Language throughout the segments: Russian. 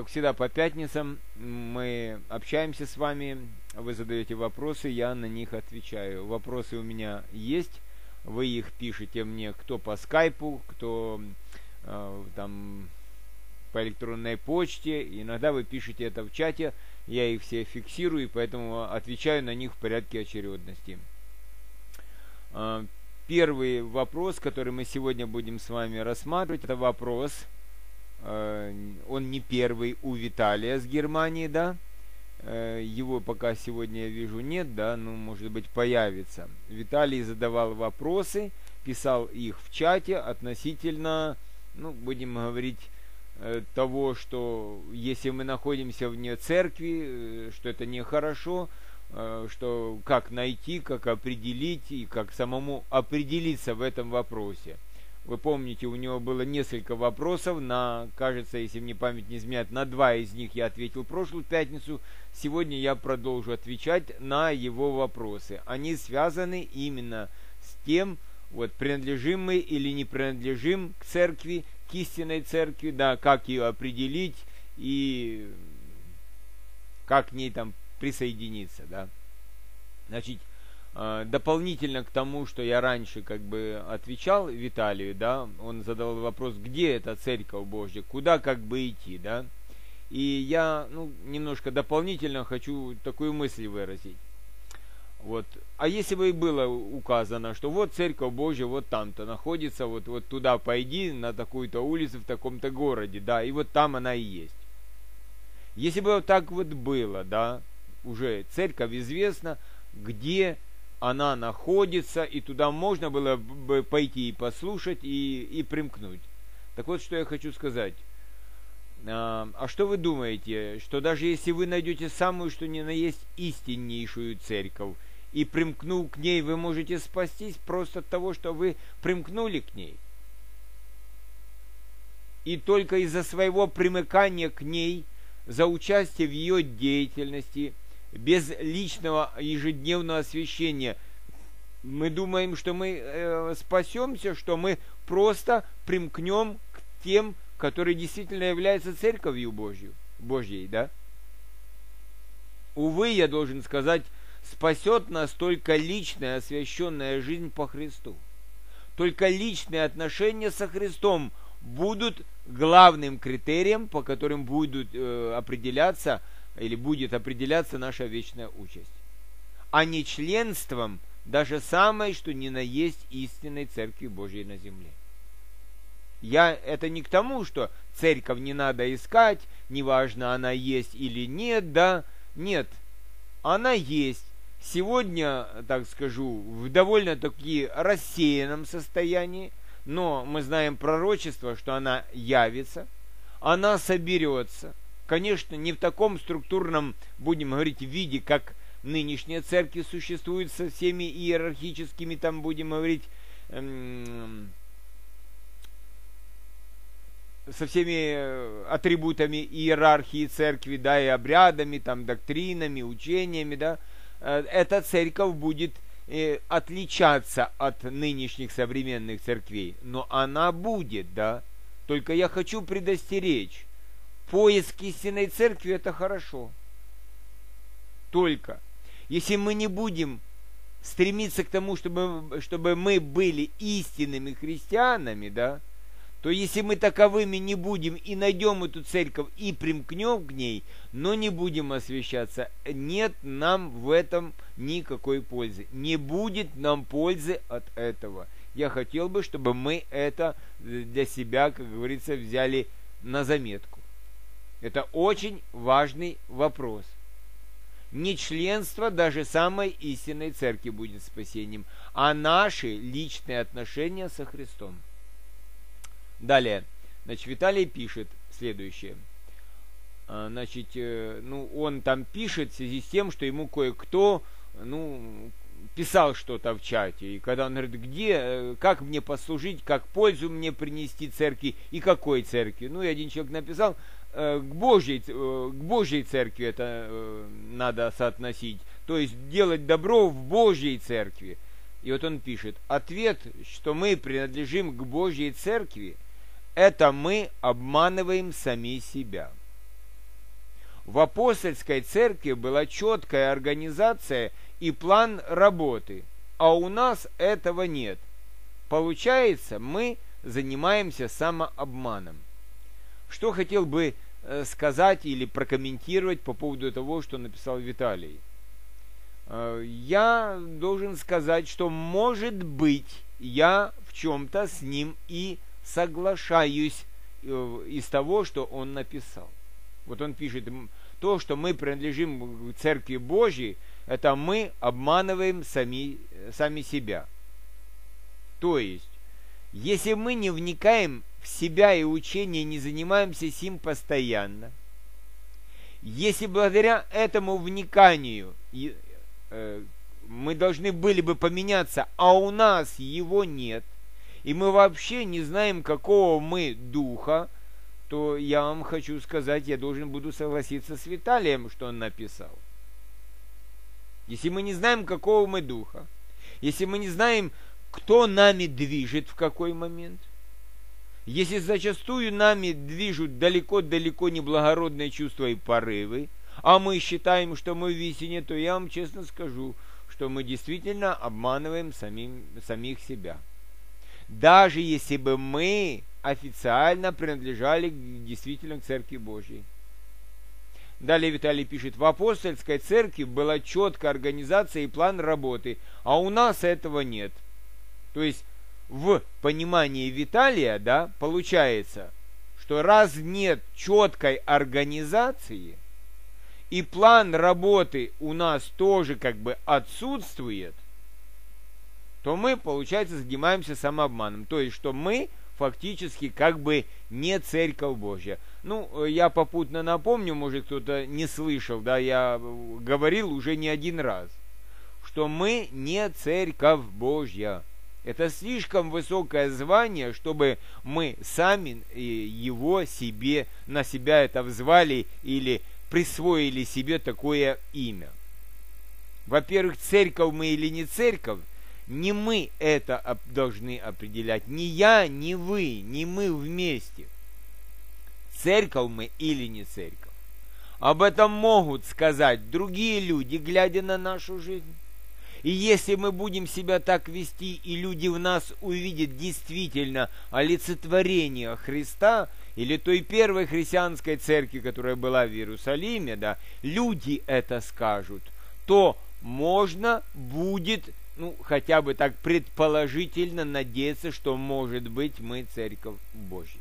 как всегда, по пятницам мы общаемся с вами, вы задаете вопросы, я на них отвечаю. Вопросы у меня есть, вы их пишете мне, кто по скайпу, кто там по электронной почте, иногда вы пишете это в чате, я их все фиксирую, поэтому отвечаю на них в порядке очередности. Первый вопрос, который мы сегодня будем с вами рассматривать, это вопрос, он не первый у Виталия с Германии, да, его пока сегодня я вижу нет, да, ну, может быть, появится. Виталий задавал вопросы, писал их в чате относительно, ну, будем говорить, того, что если мы находимся вне церкви, что это нехорошо, что как найти, как определить и как самому определиться в этом вопросе. Вы помните, у него было несколько вопросов, кажется, если мне память не изменяет, на 2 из них я ответил в прошлую пятницу. Сегодня я продолжу отвечать на его вопросы. Они связаны именно с тем, вот, принадлежим мы или не принадлежим к церкви, к истинной церкви, да, как ее определить и как к ней там присоединиться, да. Значит, дополнительно к тому, что я раньше как бы отвечал Виталию, да, он задал вопрос, где эта Церковь Божья, куда как бы идти, да, и я, немножко дополнительно хочу такую мысль выразить. Вот, а если бы и было указано, что вот Церковь Божья вот там-то находится, вот туда пойди, на такую-то улицу, в таком-то городе, да, и вот там она и есть. Если бы вот так вот было, да, уже Церковь известна, где она находится, и туда можно было бы пойти и послушать, и примкнуть. Так вот, что я хочу сказать. А что вы думаете, что даже если вы найдете самую, что ни на есть, истиннейшую церковь, и примкнув к ней, вы можете спастись просто от того, что вы примкнули к ней? И только из-за своего примыкания к ней, за участие в ее деятельности, без личного ежедневного освящения, мы думаем, что мы спасемся, что мы просто примкнем к тем, которые действительно являются Церковью Божьей, да? Увы, я должен сказать, спасет нас только личная освященная жизнь по Христу. Только личные отношения со Христом будут главным критерием, по которым будет определяться наша вечная участь, а не членством даже самой, что ни на есть истинной Церкви Божьей на земле. Это не к тому, что церковь не надо искать, неважно, она есть или нет, да, нет, она есть. Сегодня, так скажу, в довольно-таки рассеянном состоянии, но мы знаем пророчество, что она явится, она соберется. Конечно, не в таком структурном, будем говорить, виде, как нынешняя церковь существует со всеми иерархическими, там, будем говорить, со всеми атрибутами иерархии церкви, да, и обрядами, там, доктринами, учениями, да. Эта церковь будет отличаться от нынешних современных церквей, но она будет, да. Только я хочу предостеречь. Поиск истинной церкви – это хорошо. Только если мы не будем стремиться к тому, чтобы мы были истинными христианами, да, то если мы таковыми не будем и найдем эту церковь и примкнем к ней, но не будем освящаться, нет нам в этом никакой пользы. Не будет нам пользы от этого. Я хотел бы, чтобы мы это для себя, как говорится, взяли на заметку. Это очень важный вопрос. Не членство даже самой истинной церкви будет спасением, а наши личные отношения со Христом. Далее, значит, Виталий пишет следующее. Значит, он там пишет в связи с тем, что ему кое-кто, писал что-то в чате. И когда он говорит, как мне послужить, как пользу мне принести церкви и какой церкви. И один человек написал, к Божьей церкви это надо соотносить. То есть делать добро в Божьей церкви. И вот он пишет, ответ, что мы принадлежим к Божьей церкви, это мы обманываем сами себя. в апостольской церкви была четкая организация и план работы, а у нас этого нет. Получается, мы занимаемся самообманом. Что хотел бы сказать или прокомментировать по поводу того, что написал Виталий? Я должен сказать, что, может быть, я в чем-то с ним и соглашаюсь из того, что он написал. Вот он пишет, то, что мы принадлежим к Церкви Божьей, это мы обманываем сами себя. То есть, если мы не вникаем в себя и учение, не занимаемся сим постоянно, если благодаря этому вниканию мы должны были бы поменяться, а у нас его нет, и мы вообще не знаем, какого мы духа, то я вам хочу сказать, я должен буду согласиться с Виталием, что он написал. Если мы не знаем, какого мы духа, если мы не знаем, кто нами движет в какой момент, если зачастую нами движут далеко-далеко неблагородные чувства и порывы, а мы считаем, что мы в истине, то я вам честно скажу, что мы действительно обманываем самих себя. Даже если бы мы официально принадлежали действительно к Церкви Божьей. Далее Виталий пишет, в апостольской церкви была четкая организация и план работы, а у нас этого нет. То есть в понимании Виталия, да, получается, что раз нет четкой организации, и план работы у нас тоже как бы отсутствует, то мы, получается, занимаемся самообманом. То есть, что мы фактически как бы не Церковь Божья. Ну, я попутно напомню, может кто-то не слышал, да, я говорил уже не один раз, что мы не Церковь Божья. Это слишком высокое звание, чтобы мы сами его себе, на себя это взвали или присвоили себе такое имя. Во-первых, церковь мы или не церковь, не мы это должны определять. Ни я, ни вы, ни мы вместе. Церковь мы или не церковь. Об этом могут сказать другие люди, глядя на нашу жизнь. И если мы будем себя так вести, и люди в нас увидят действительно олицетворение Христа, или той первой христианской церкви, которая была в Иерусалиме, да, люди это скажут, то можно будет, ну, хотя бы так предположительно надеяться, что, может быть, мы Церковь Божья.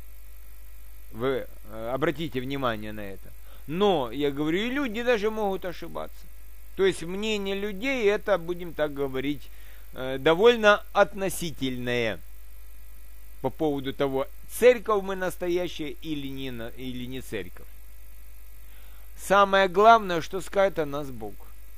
Вы обратите внимание на это. Но, я говорю, и люди даже могут ошибаться. То есть мнение людей, это, будем так говорить, довольно относительное по поводу того, церковь мы настоящая или не церковь. Самое главное, что скажет о нас Бог.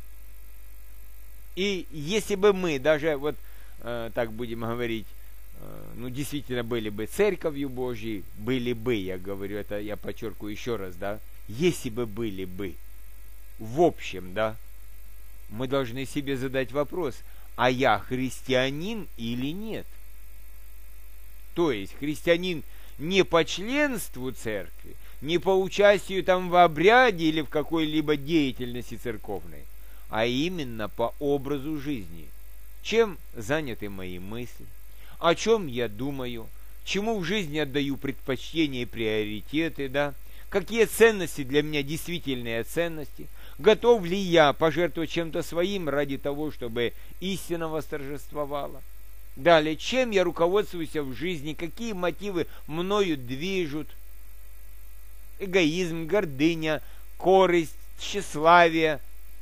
И если бы мы даже, вот так будем говорить, ну действительно были бы церковью Божьей, были бы, я говорю, это я подчеркиваю еще раз, да, если бы были бы, в общем, да, мы должны себе задать вопрос, а я христианин или нет? То есть христианин не по членству церкви, не по участию там в обряде или в какой-либо деятельности церковной, а именно по образу жизни. Чем заняты мои мысли? О чем я думаю? Чему в жизни отдаю предпочтения и приоритеты, да? Какие ценности для меня действительные ценности? Готов ли я пожертвовать чем-то своим ради того, чтобы истина восторжествовала? Далее, чем я руководствуюсь в жизни, какие мотивы мною движут? Эгоизм, гордыня, корысть, тщеславие.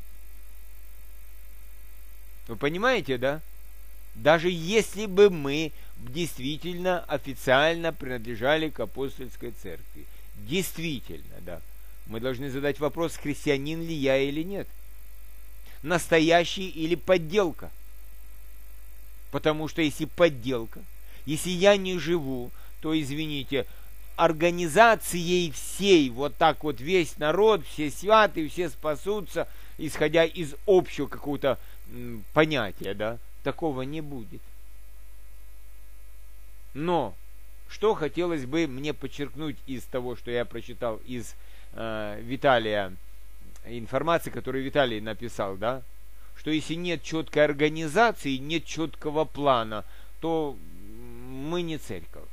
Вы понимаете, да? Даже если бы мы действительно официально принадлежали к апостольской церкви. Действительно, да. Мы должны задать вопрос, христианин ли я или нет. Настоящий или подделка. Потому что если подделка, если я не живу, то, извините, организацией всей, вот так вот весь народ, все святы, все спасутся, исходя из общего какого-то понятия, да, такого не будет. Но что хотелось бы мне подчеркнуть из того, что я прочитал из Виталия, информации, которую Виталий написал, да, что если нет четкой организации, нет четкого плана, то мы не церковь.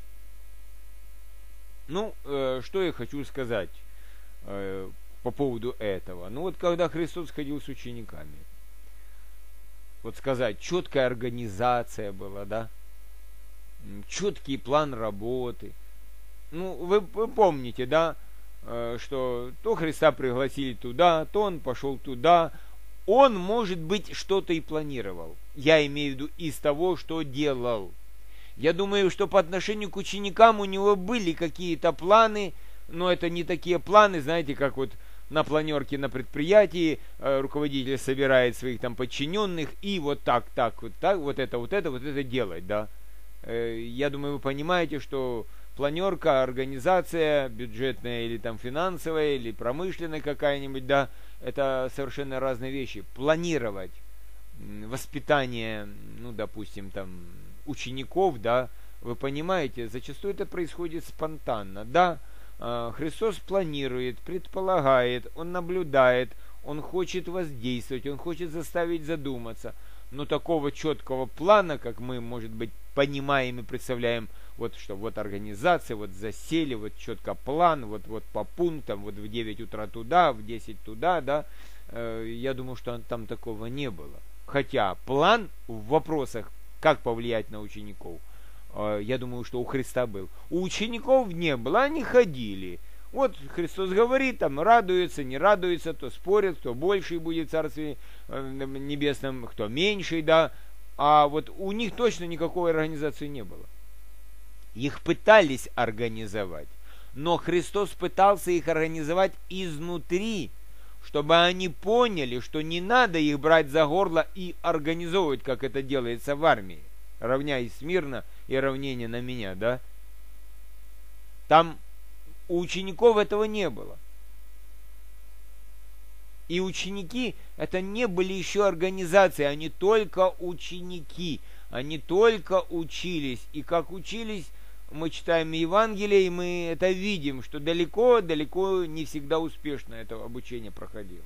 Ну, что я хочу сказать по поводу этого. Ну вот когда Христос ходил с учениками, вот сказать, четкая организация была, да, четкий план работы. Ну, вы помните, да, что то Христа пригласили туда, то он пошел туда. Он, может быть, что-то и планировал. Я имею в виду из того, что делал. Я думаю, что по отношению к ученикам у него были какие-то планы, но это не такие планы, знаете, как вот на планерке на предприятии руководитель собирает своих там подчиненных и вот так, вот это делать, да. Я думаю, вы понимаете, что планерка, организация бюджетная или там финансовая, или промышленная какая-нибудь, да, это совершенно разные вещи. Планировать воспитание, ну, допустим, там, учеников, да, вы понимаете, зачастую это происходит спонтанно, да. Христос планирует, предполагает, Он наблюдает, Он хочет воздействовать, Он хочет заставить задуматься. Но такого четкого плана, как мы, может быть, понимаем и представляем, вот что, вот организация, вот засели, вот четко план, вот по пунктам, вот в 9 утра туда, в 10 туда, да, я думаю, что там такого не было. Хотя план в вопросах, как повлиять на учеников, я думаю, что у Христа был. У учеников не было, они ходили. Вот Христос говорит, там радуется, не радуется, то спорят, кто больший будет в Царстве Небесном, кто меньший, да. А вот у них точно никакой организации не было. Их пытались организовать, но Христос пытался их организовать изнутри, чтобы они поняли, что не надо их брать за горло и организовывать, как это делается в армии. Равняй смирно и равнение на меня, да? Там у учеников этого не было. И ученики это не были еще организации, они только ученики, они только учились. И как учились, мы читаем Евангелие, и мы это видим, что далеко не всегда успешно это обучение проходило.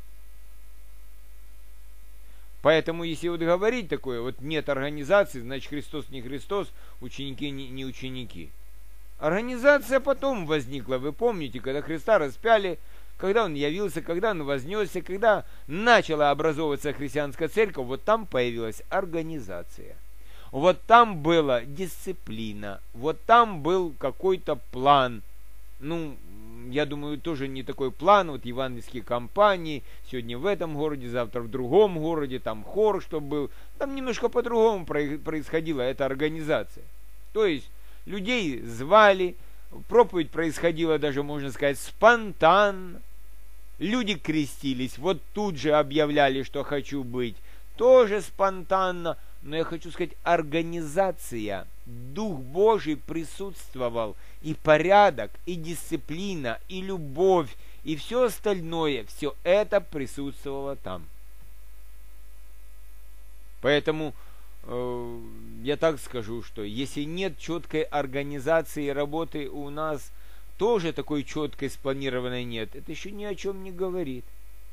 Поэтому, если вот говорить такое, вот нет организации, значит Христос не Христос, ученики не ученики. Организация потом возникла, вы помните, когда Христа распяли, когда Он явился, когда Он вознесся, когда начала образовываться христианская церковь, вот там появилась организация. Вот там была дисциплина, вот там был какой-то план. Ну, я думаю, тоже не такой план, вот евангельские кампании, сегодня в этом городе, завтра в другом городе, там хор, чтобы был. Там немножко по-другому происходила эта организация. То есть, людей звали, проповедь происходила даже, можно сказать, спонтанно. Люди крестились, вот тут же объявляли, что хочу быть, тоже спонтанно. Но я хочу сказать, организация, Дух Божий присутствовал, и порядок, и дисциплина, и любовь, и все остальное, все это присутствовало там. Поэтому я так скажу, что если нет четкой организации работы у нас, тоже такой четкой спланированной нет, это еще ни о чем не говорит.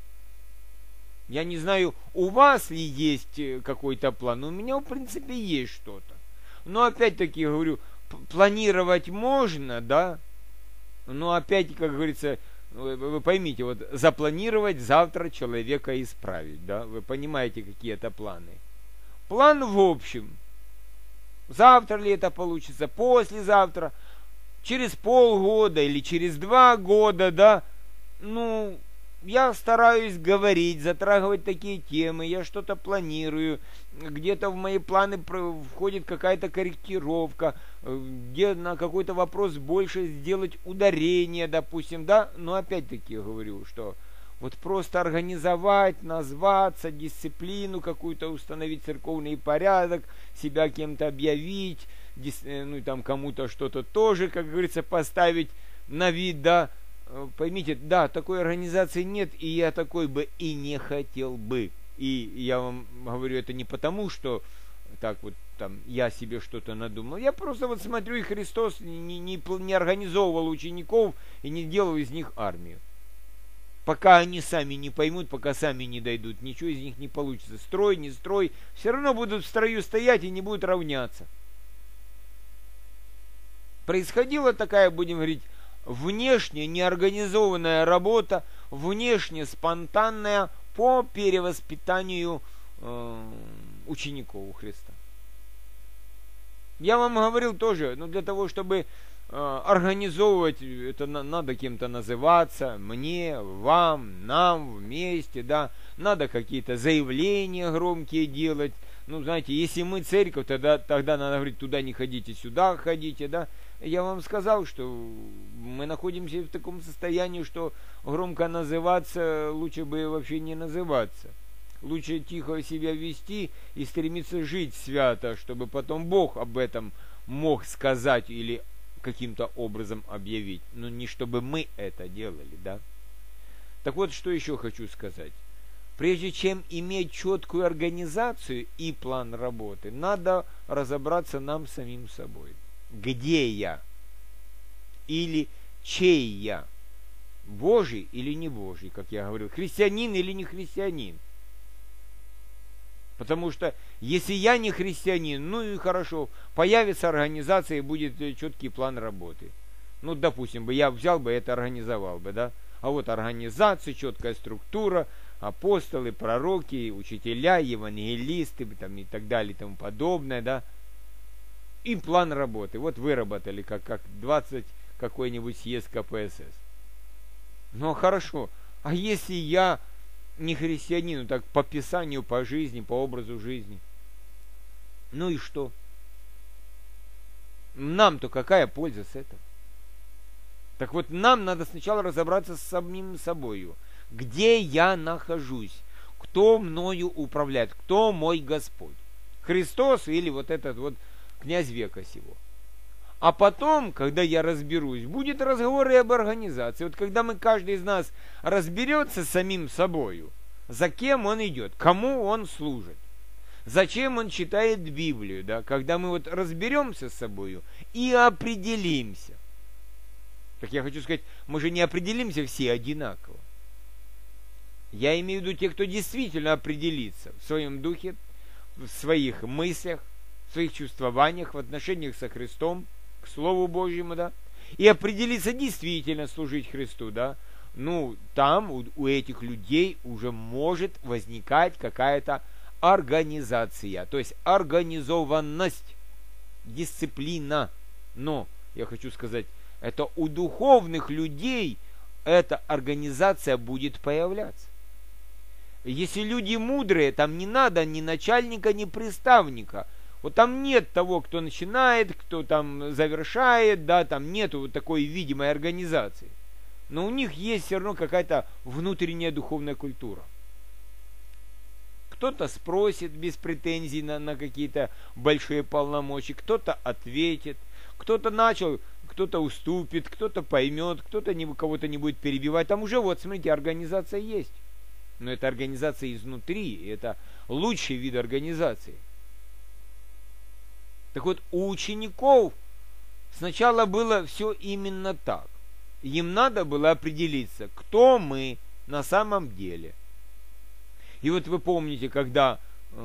Я не знаю, у вас ли есть какой-то план. У меня, в принципе, есть что-то. Но опять-таки, говорю, планировать можно, да. Но опять, как говорится, вы поймите, вот запланировать завтра человека исправить, да. Вы понимаете, какие это планы. План в общем. Завтра ли это получится, послезавтра, через полгода или через 2 года, да. Ну, я стараюсь говорить, затрагивать такие темы, я что-то планирую, где-то в мои планы входит какая-то корректировка, где на какой-то вопрос больше сделать ударение, допустим, да, но опять-таки говорю, что вот просто организовать, назваться, дисциплину какую-то установить, церковный порядок, себя кем-то объявить, ну и там кому-то что-то тоже, как говорится, поставить на вид, да. Поймите, да, такой организации нет, и я такой бы и не хотел бы. И я вам говорю это не потому, что так вот там я себе что-то надумал. Я просто вот смотрю, и Христос не организовывал учеников и не делал из них армию. Пока они сами не поймут, пока сами не дойдут, ничего из них не получится. Строй, не строй, все равно будут в строю стоять и не будут равняться. Происходила такая, будем говорить, внешне неорганизованная работа, внешне спонтанная по перевоспитанию учеников у Христа. Я вам говорил тоже, но для того, чтобы организовывать, это надо кем-то называться, мне, вам, нам вместе, да, надо какие-то заявления громкие делать. Ну, знаете, если мы церковь, тогда надо говорить, туда не ходите, сюда ходите, да. Я вам сказал, что мы находимся в таком состоянии, что громко называться лучше бы вообще не называться. Лучше тихо себя вести и стремиться жить свято, чтобы потом Бог об этом мог сказать или каким-то образом объявить. Но не чтобы мы это делали, да. Так вот, что еще хочу сказать. Прежде чем иметь четкую организацию и план работы, надо разобраться нам самим собой. Где я? Или чей я? Божий или не Божий, как я говорил? Христианин или не христианин? Потому что если я не христианин, ну и хорошо, появится организация и будет четкий план работы. Ну, допустим, я взял бы это, организовал бы, да? А вот организация, четкая структура, апостолы, пророки, учителя, евангелисты там, и так далее и тому подобное, да? И план работы. Вот выработали, как 20 какой-нибудь съезд КПСС. Ну, хорошо. А если я не христианин, ну так по Писанию, по жизни, по образу жизни? Ну и что? Нам-то какая польза с этого? Так вот, нам надо сначала разобраться с самим собою. Где я нахожусь? Кто мною управляет? Кто мой Господь? Христос или вот этот вот князь века сего? А потом, когда я разберусь, будет разговор и об организации. Вот когда каждый из нас разберется с самим собою, за кем он идет, кому он служит, зачем он читает Библию, да, когда мы вот разберемся с собою и определимся. Так я хочу сказать, мы же не определимся все одинаково. Я имею в виду тех, кто действительно определится в своем духе, в своих мыслях, в своих чувствованиях, в отношениях со Христом, к Слову Божьему, да, и определиться действительно служить Христу, да, ну, там у этих людей уже может возникать какая-то организация, то есть организованность, дисциплина. Но, я хочу сказать, это у духовных людей эта организация будет появляться. Если люди мудрые, там не надо ни начальника, ни приставника. Вот там нет того, кто начинает, кто там завершает, да, там нету вот такой видимой организации. Но у них есть все равно какая-то внутренняя духовная культура. Кто-то спросит без претензий на какие-то большие полномочия, кто-то ответит, кто-то начал, кто-то уступит, кто-то поймет, кто-то кого-то не будет перебивать. Там уже вот, смотрите, организация есть. Но это организация изнутри, и это лучший вид организации. Так вот, у учеников сначала было все именно так. Им надо было определиться, кто мы на самом деле. И вот вы помните, когда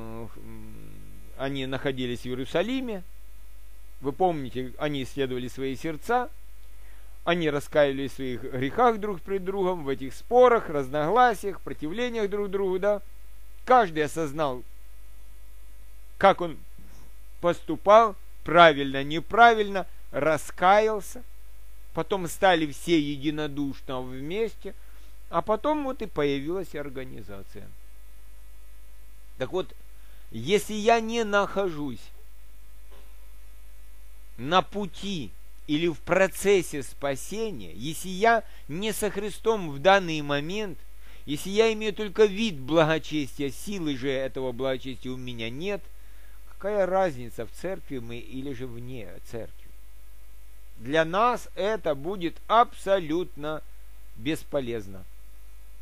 они находились в Иерусалиме, вы помните, они исследовали свои сердца, они раскаивались в своих грехах друг пред другом, в этих спорах, разногласиях, противлениях друг другу, да. Каждый осознал, как он поступал, правильно, неправильно, раскаялся, потом стали все единодушно вместе, а потом вот и появилась организация. Так вот, если я не нахожусь на пути или в процессе спасения, если я не со Христом в данный момент, если я имею только вид благочестия, силы же этого благочестия у меня нет, какая разница, в церкви мы или же вне церкви? Для нас это будет абсолютно бесполезно.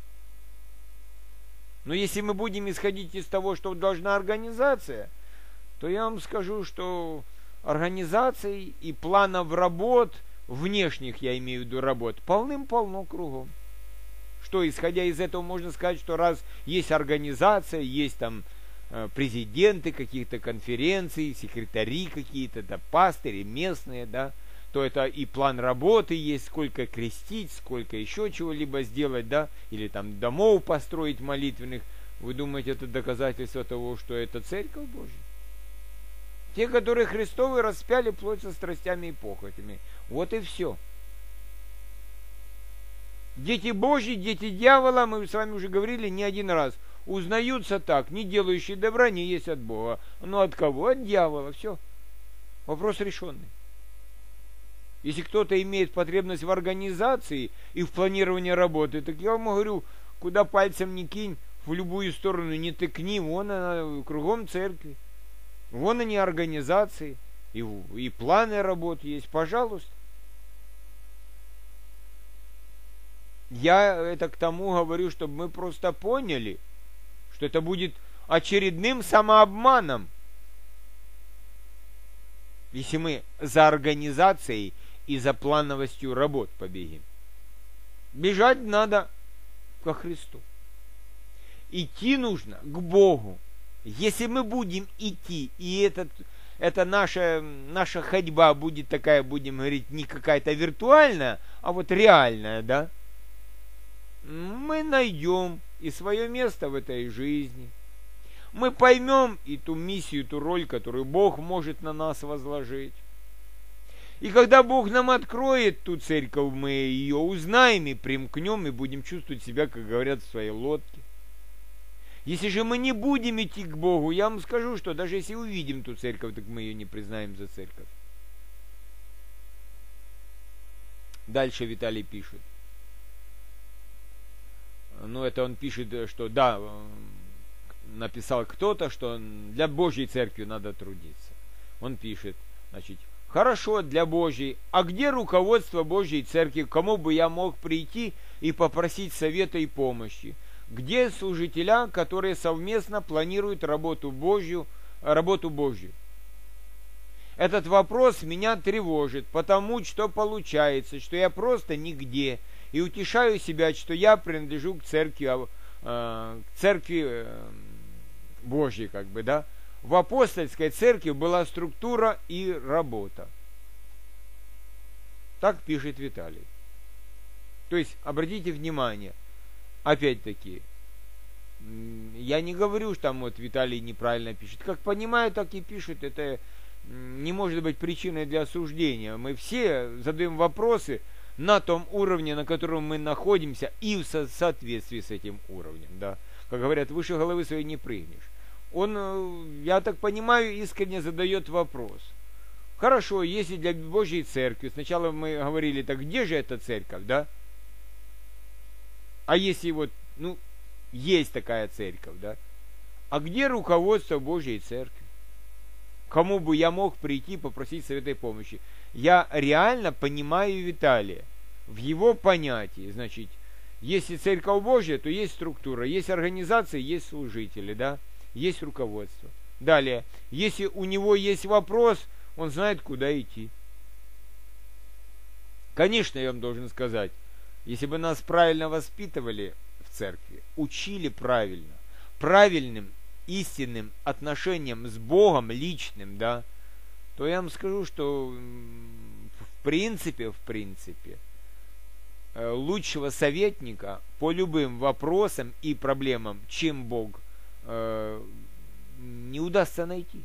Но если мы будем исходить из того, что должна организация, то я вам скажу, что организаций и планов работ, внешних я имею в виду работ, полным-полно кругом. Что, исходя из этого, можно сказать, что раз есть организация, есть там президенты каких-то конференций, секретари какие-то, да, пастыри местные, да, то это и план работы есть, сколько крестить, сколько еще чего-либо сделать, да, или там домов построить молитвенных. Вы думаете, это доказательство того, что это Церковь Божья? Те, которые Христовы распяли плоть со страстями и похотями. Вот и все. Дети Божьи, дети дьявола, мы с вами уже говорили не один раз, узнаются так: не делающие добра не есть от Бога. Но от кого? От дьявола. Все. Вопрос решенный. Если кто-то имеет потребность в организации и в планировании работы, так я вам говорю, куда пальцем не кинь, в любую сторону не тыкни, вон она, кругом церкви. Вон они организации, и планы работы есть, пожалуйста. Я это к тому говорю, чтобы мы просто поняли, что это будет очередным самообманом, если мы за организацией и за плановостью работ побегим. Бежать надо ко Христу. Идти нужно к Богу. Если мы будем идти, и это наша ходьба будет такая, будем говорить, не какая-то виртуальная, а вот реальная, да, мы найдем и свое место в этой жизни. Мы поймем и ту миссию, ту роль, которую Бог может на нас возложить. И когда Бог нам откроет ту церковь, мы ее узнаем и примкнем, и будем чувствовать себя, как говорят, в своей лодке. Если же мы не будем идти к Богу, я вам скажу, что даже если увидим ту церковь, так мы ее не признаем за церковь. Дальше Виталий пишет. Ну, это он пишет, что да, написал кто-то, что для Божьей церкви надо трудиться. Он пишет, значит, хорошо, для Божьей, а где руководство Божьей церкви, к кому бы я мог прийти и попросить совета и помощи? Где служителя, которые совместно планируют работу Божью? Этот вопрос меня тревожит, потому что получается, что я просто нигде, и утешаю себя, что я принадлежу к церкви Божьей, как бы, да. В апостольской церкви была структура и работа. Так пишет Виталий. То есть, обратите внимание, опять-таки, я не говорю, что там вот Виталий неправильно пишет. Как понимаю, так и пишет. Это не может быть причиной для осуждения. Мы все задаем вопросы на том уровне, на котором мы находимся, и в соответствии с этим уровнем. Да. Как говорят, выше головы своей не прыгнешь. Он, я так понимаю, искренне задает вопрос. Хорошо, если для Божьей церкви, сначала мы говорили, так где же эта церковь, да? А если вот, ну, есть такая церковь, да? А где руководство Божьей церкви? Кому бы я мог прийти попросить совета и помощи? Я реально понимаю Виталия в его понятии. Значит, если церковь Божья, то есть структура, есть организация, есть служители, да? Есть руководство. Далее, если у него есть вопрос, он знает, куда идти. Конечно, я вам должен сказать, если бы нас правильно воспитывали в церкви, учили правильно, правильным, истинным отношением с Богом, личным, да, то я вам скажу, что в принципе, лучшего советника по любым вопросам и проблемам, чем Бог, не удастся найти.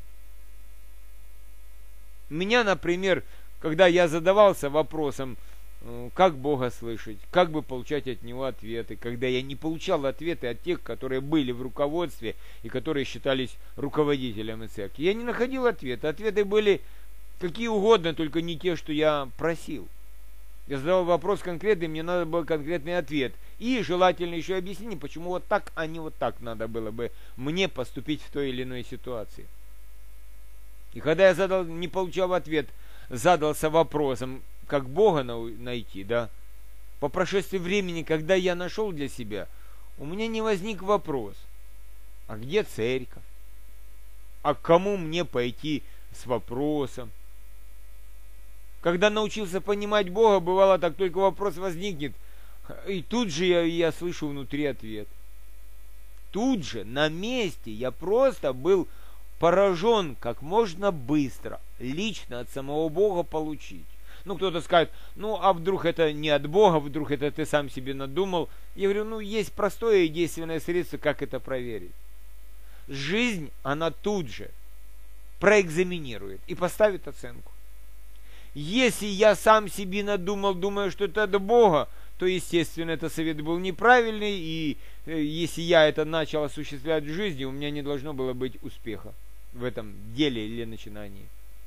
Меня, например, когда я задавался вопросом, как Бога слышать, как бы получать от Него ответы, когда я не получал ответы от тех, которые были в руководстве и которые считались руководителями церкви, я не находил ответа. Ответы были какие угодно, только не те, что я просил. Я задавал вопрос конкретный, мне надо был конкретный ответ. И желательно еще объяснение, почему вот так, а не вот так надо было бы мне поступить в той или иной ситуации. И когда я не получал ответ, задался вопросом, как Бога найти, да, по прошествии времени, когда я нашел для себя, у меня не возник вопрос, а где церковь? А к кому мне пойти с вопросом? Когда научился понимать Бога, бывало так, только вопрос возникнет, и тут же я слышу внутри ответ. Тут же, на месте, я просто был поражен, как можно быстро, лично от самого Бога получить. Ну, кто-то скажет, ну, а вдруг это не от Бога, вдруг это ты сам себе надумал. Я говорю, ну, есть простое и действенное средство, как это проверить. Жизнь, она тут же проэкзаменирует и поставит оценку. Если я сам себе надумал, думаю, что это от Бога, то, естественно, этот совет был неправильный, и если я это начал осуществлять в жизни, у меня не должно было быть успеха в этом деле или начинании.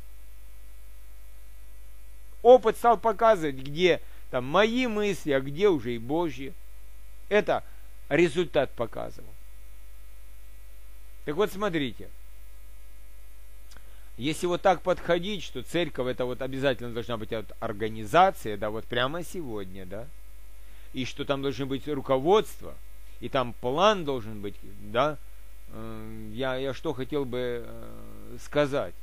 Опыт стал показывать, где там мои мысли, а где уже и Божьи. Это результат показывал. Так вот, смотрите. Если вот так подходить, что церковь это вот обязательно должна быть организация, да, вот прямо сегодня, да, и что там должно быть руководство, и там план должен быть, да, я что хотел бы сказать.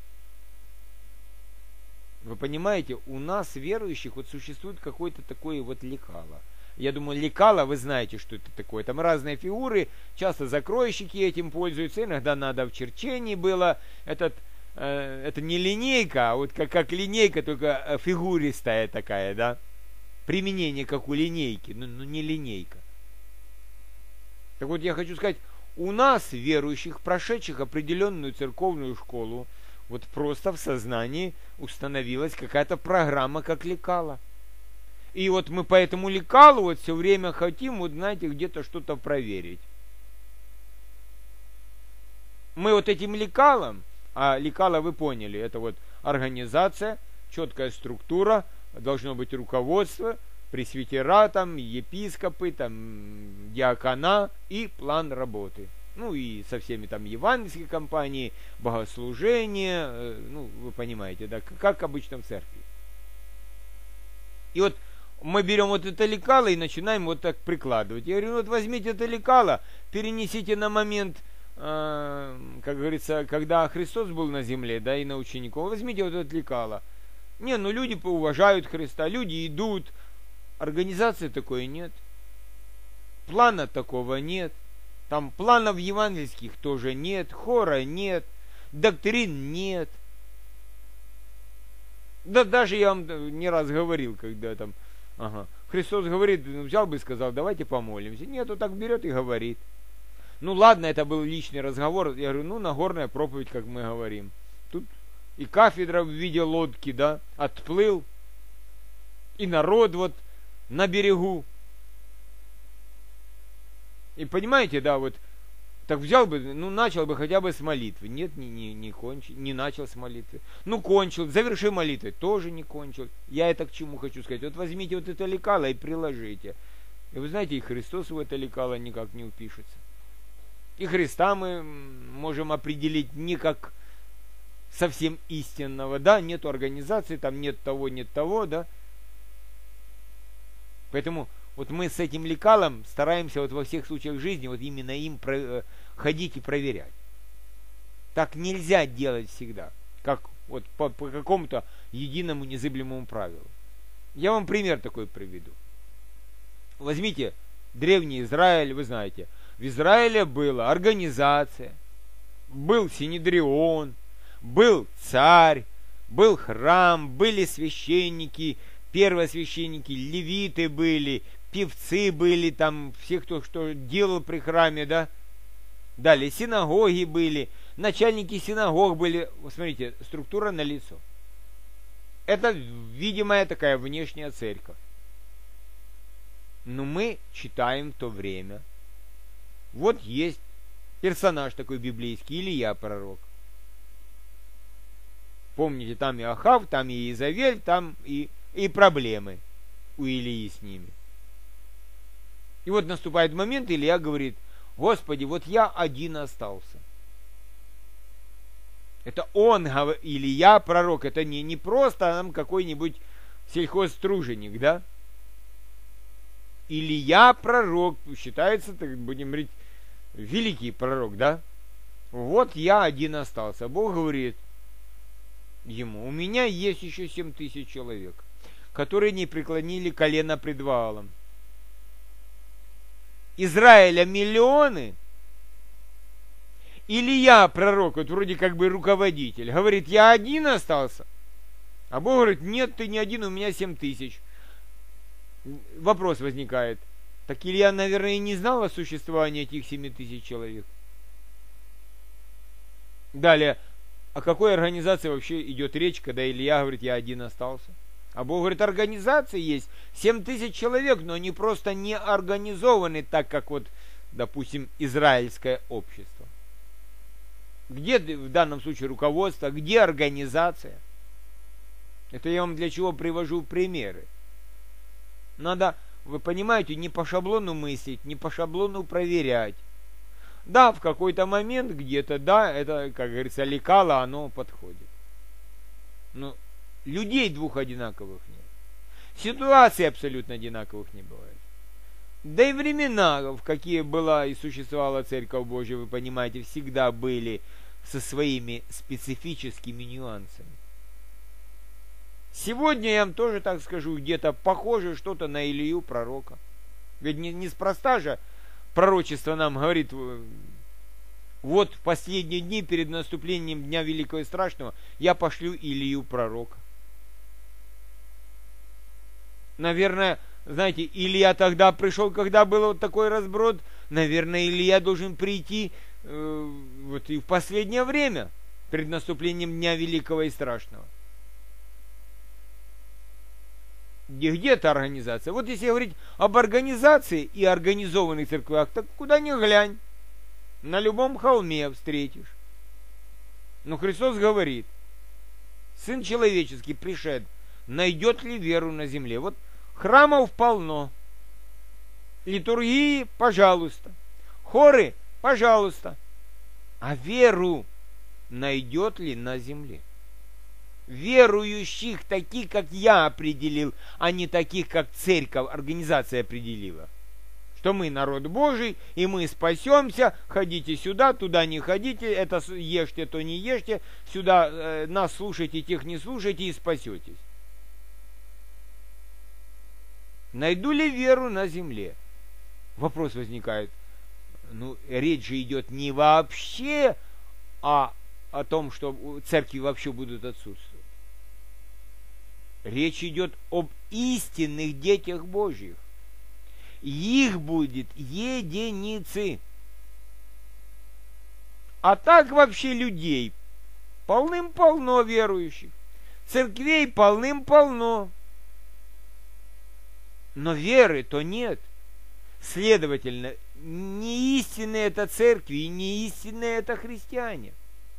Вы понимаете, у нас, верующих, вот существует какое-то такое вот лекало. Я думаю, лекало, вы знаете, что это такое. Там разные фигуры, часто закройщики этим пользуются, иногда надо в черчении было. Это не линейка, а вот как линейка, только фигуристая такая, да. Применение, как у линейки, но не линейка. Так вот, я хочу сказать, у нас, верующих, прошедших определенную церковную школу, вот просто в сознании установилась какая-то программа, как лекало. И вот мы по этому лекалу вот все время хотим, вот знаете, где-то что-то проверить. Мы вот этим лекалом, а лекало вы поняли, это вот организация, четкая структура, должно быть руководство, пресвитера, там, епископы, там, диакона и план работы. Ну и со всеми там евангельские компании, богослужения, ну вы понимаете, да, как обычно в церкви. И вот мы берем вот это лекало и начинаем вот так прикладывать. Я говорю, вот возьмите это лекало, перенесите на момент, как говорится, когда Христос был на земле, да, и на учеников, возьмите вот это лекало. Не, ну люди уважают Христа, люди идут, организации такой нет, плана такого нет. Там планов евангельских тоже нет, хора нет, доктрин нет. Да даже я вам не раз говорил, когда там, Христос говорит, взял бы и сказал, давайте помолимся. Нет, он так берет и говорит. Ну ладно, это был личный разговор. Я говорю, ну Нагорная проповедь, как мы говорим. Тут и кафедра в виде лодки, да, отплыл. И народ вот на берегу. И понимаете, да, вот так взял бы, ну начал бы хотя бы с молитвы. Нет, не кончил, не начал с молитвы. Ну кончил, заверши молитвой, тоже не кончил. Я это к чему хочу сказать. Вот возьмите вот это лекало и приложите. И вы знаете, и Христос в это лекало никак не упишется. И Христа мы можем определить не как совсем истинного, да, нету организации, там нет того, да. Поэтому вот мы с этим лекалом стараемся вот во всех случаях жизни вот именно им ходить и проверять. Так нельзя делать всегда, как вот по какому-то единому незыблемому правилу. Я вам пример такой приведу. Возьмите древний Израиль, вы знаете, в Израиле была организация, был Синедрион, был царь, был храм, были священники, первосвященники, левиты были, певцы были, там все, кто что делал при храме, да. Далее синагоги были, начальники синагог были. Смотрите, структура налицо. Это видимая такая внешняя церковь. Но мы читаем в то время. Вот есть персонаж такой библейский, Илия пророк. Помните, там и Ахав, там и Изавель, там и проблемы у Илии с ними. И вот наступает момент, Илия говорит, Господи, вот я один остался. Это он, Илия, пророк, это не просто там какой-нибудь сельхозтруженик, да? Илия, пророк, считается, так будем говорить, великий пророк, да? Вот я один остался. Бог говорит ему, у меня есть еще 7000 человек, которые не преклонили колено пред Ваалом. Израиля миллионы. Илья, пророк, вот вроде как бы руководитель, говорит, я один остался. А Бог говорит, нет, ты не один, у меня 7000. Вопрос возникает. Так Илья, наверное, и не знал о существовании этих 7000 человек. Далее, о какой организации вообще идет речь, когда Илья говорит, я один остался? А Бог говорит, организации есть 7000 человек, но они просто не организованы так, как вот, допустим, израильское общество. Где в данном случае руководство, где организация? Это я вам для чего привожу примеры. Надо, вы понимаете, не по шаблону мыслить, не по шаблону проверять. Да, в какой-то момент где-то, да, это, как говорится, лекало, оно подходит. Но людей двух одинаковых нет. Ситуаций абсолютно одинаковых не бывает. Да и времена, в какие была и существовала Церковь Божья, вы понимаете, всегда были со своими специфическими нюансами. Сегодня, я вам тоже так скажу, где-то похоже что-то на Илью пророка. Ведь неспроста же пророчество нам говорит, вот в последние дни перед наступлением Дня Великого и Страшного я пошлю Илью пророка. Наверное, знаете, Илья тогда пришел, когда был вот такой разброд. Наверное, Илья должен прийти вот и в последнее время, перед наступлением Дня Великого и Страшного. Где эта организация? Вот если говорить об организации и организованных церквях, так куда ни глянь, на любом холме встретишь. Но Христос говорит, Сын Человеческий пришед, найдет ли веру на земле? Вот храмов полно, литургии, пожалуйста, хоры, пожалуйста, а веру найдет ли на земле? Верующих таких, как я определил, а не таких, как церковь, организация определила. Что мы народ Божий, и мы спасемся, ходите сюда, туда не ходите, это ешьте, то не ешьте, сюда нас слушайте, тех не слушайте, и спасетесь. Найду ли веру на земле? Вопрос возникает. Ну, речь же идет не вообще о том, что церкви вообще будут отсутствовать. Речь идет об истинных детях Божьих. Их будет единицы. А так вообще людей полным-полно верующих. Церквей полным-полно. Но веры-то нет. Следовательно, не истинные это церкви и не истинные это христиане.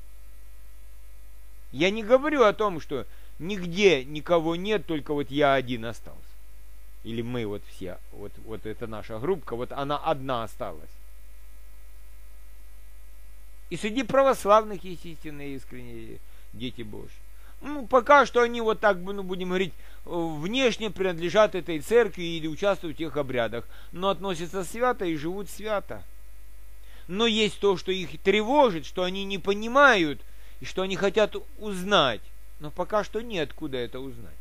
Я не говорю о том, что нигде никого нет, только вот я один остался. Или мы вот все, вот это наша группка, вот она одна осталась. И среди православных есть истинные искренние дети Божьи. Ну, пока что они вот так, ну, будем говорить, внешне принадлежат этой церкви или участвуют в тех обрядах, но относятся свято и живут свято. Но есть то, что их тревожит, что они не понимают, и что они хотят узнать. Но пока что неоткуда это узнать.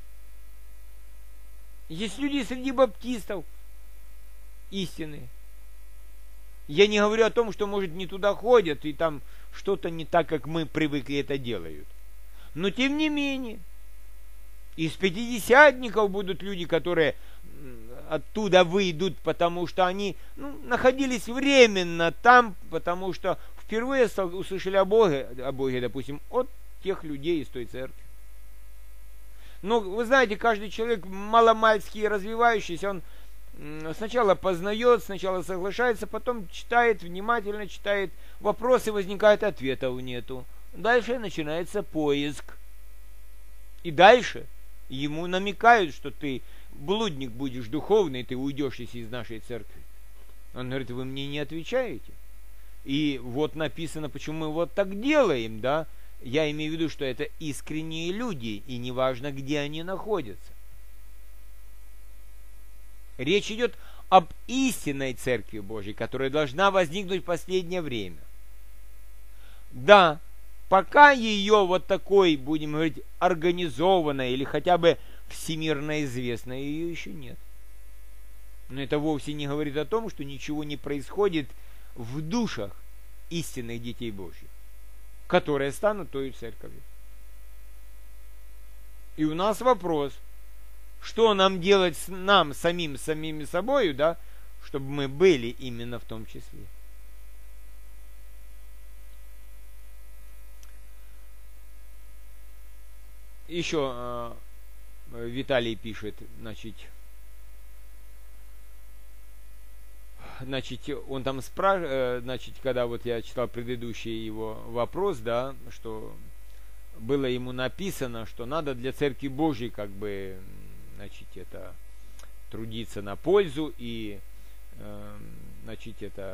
Есть люди среди баптистов истинные. Я не говорю о том, что, может, не туда ходят, и там что-то не так, как мы привыкли это делают. Но, тем не менее, из пятидесятников будут люди, которые оттуда выйдут, потому что они находились временно там, потому что впервые услышали о Боге, допустим, от тех людей из той церкви. Но, вы знаете, каждый человек маломальски развивающийся, он сначала познает, сначала соглашается, потом читает, внимательно читает, вопросы возникают, ответов нету. Дальше начинается поиск. И дальше ему намекают, что ты блудник будешь духовный, ты уйдешь из нашей церкви. Он говорит, вы мне не отвечаете. И вот написано, почему мы вот так делаем, да? Я имею в виду, что это искренние люди, и неважно, где они находятся. Речь идет об истинной Церкви Божьей, которая должна возникнуть в последнее время. Да, пока ее вот такой, будем говорить, организованной или хотя бы всемирно известной, ее еще нет. Но это вовсе не говорит о том, что ничего не происходит в душах истинных детей Божьих, которые станут той церковью. И у нас вопрос, что нам делать нам самими собою, да, чтобы мы были именно в том числе. Еще Виталий пишет, значит, он там спрашивает, значит, когда вот я читал предыдущий его вопрос, да, что было ему написано, что надо для Церкви Божьей, как бы, значит, это трудиться на пользу, и, значит, это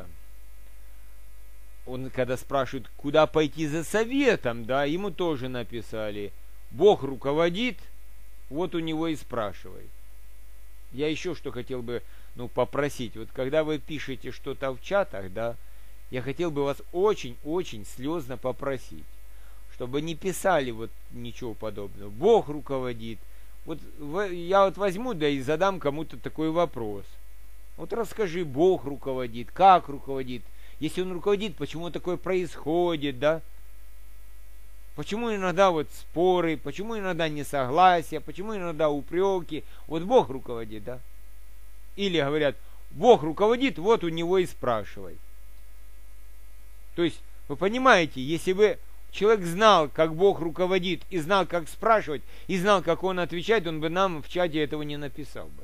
он, когда спрашивает, куда пойти за советом, да, ему тоже написали, Бог руководит, вот у него и спрашивай. Я еще что хотел бы, попросить. Вот когда вы пишете что-то в чатах, да, я хотел бы вас очень-очень слезно попросить, чтобы не писали вот ничего подобного. Бог руководит. Вот я вот возьму, да и задам кому-то такой вопрос. Вот расскажи, Бог руководит, как руководит. Если Он руководит, почему такое происходит, да? Почему иногда вот споры, почему иногда несогласия, почему иногда упреки. Вот Бог руководит, да? Или говорят, Бог руководит, вот у него и спрашивай. То есть, вы понимаете, если бы человек знал, как Бог руководит, и знал, как спрашивать, и знал, как Он отвечает, он бы нам в чате этого не написал бы.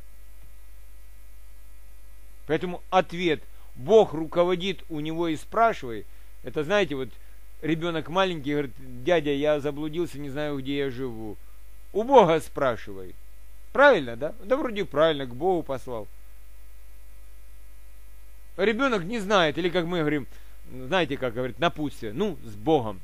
Поэтому ответ «Бог руководит, у него и спрашивай», это, знаете, вот ребенок маленький говорит, дядя, я заблудился, не знаю, где я живу. У Бога спрашивай. Правильно, да? Да вроде правильно, к Богу послал. Ребенок не знает, или как мы говорим, знаете, как говорит, напутствие, с Богом.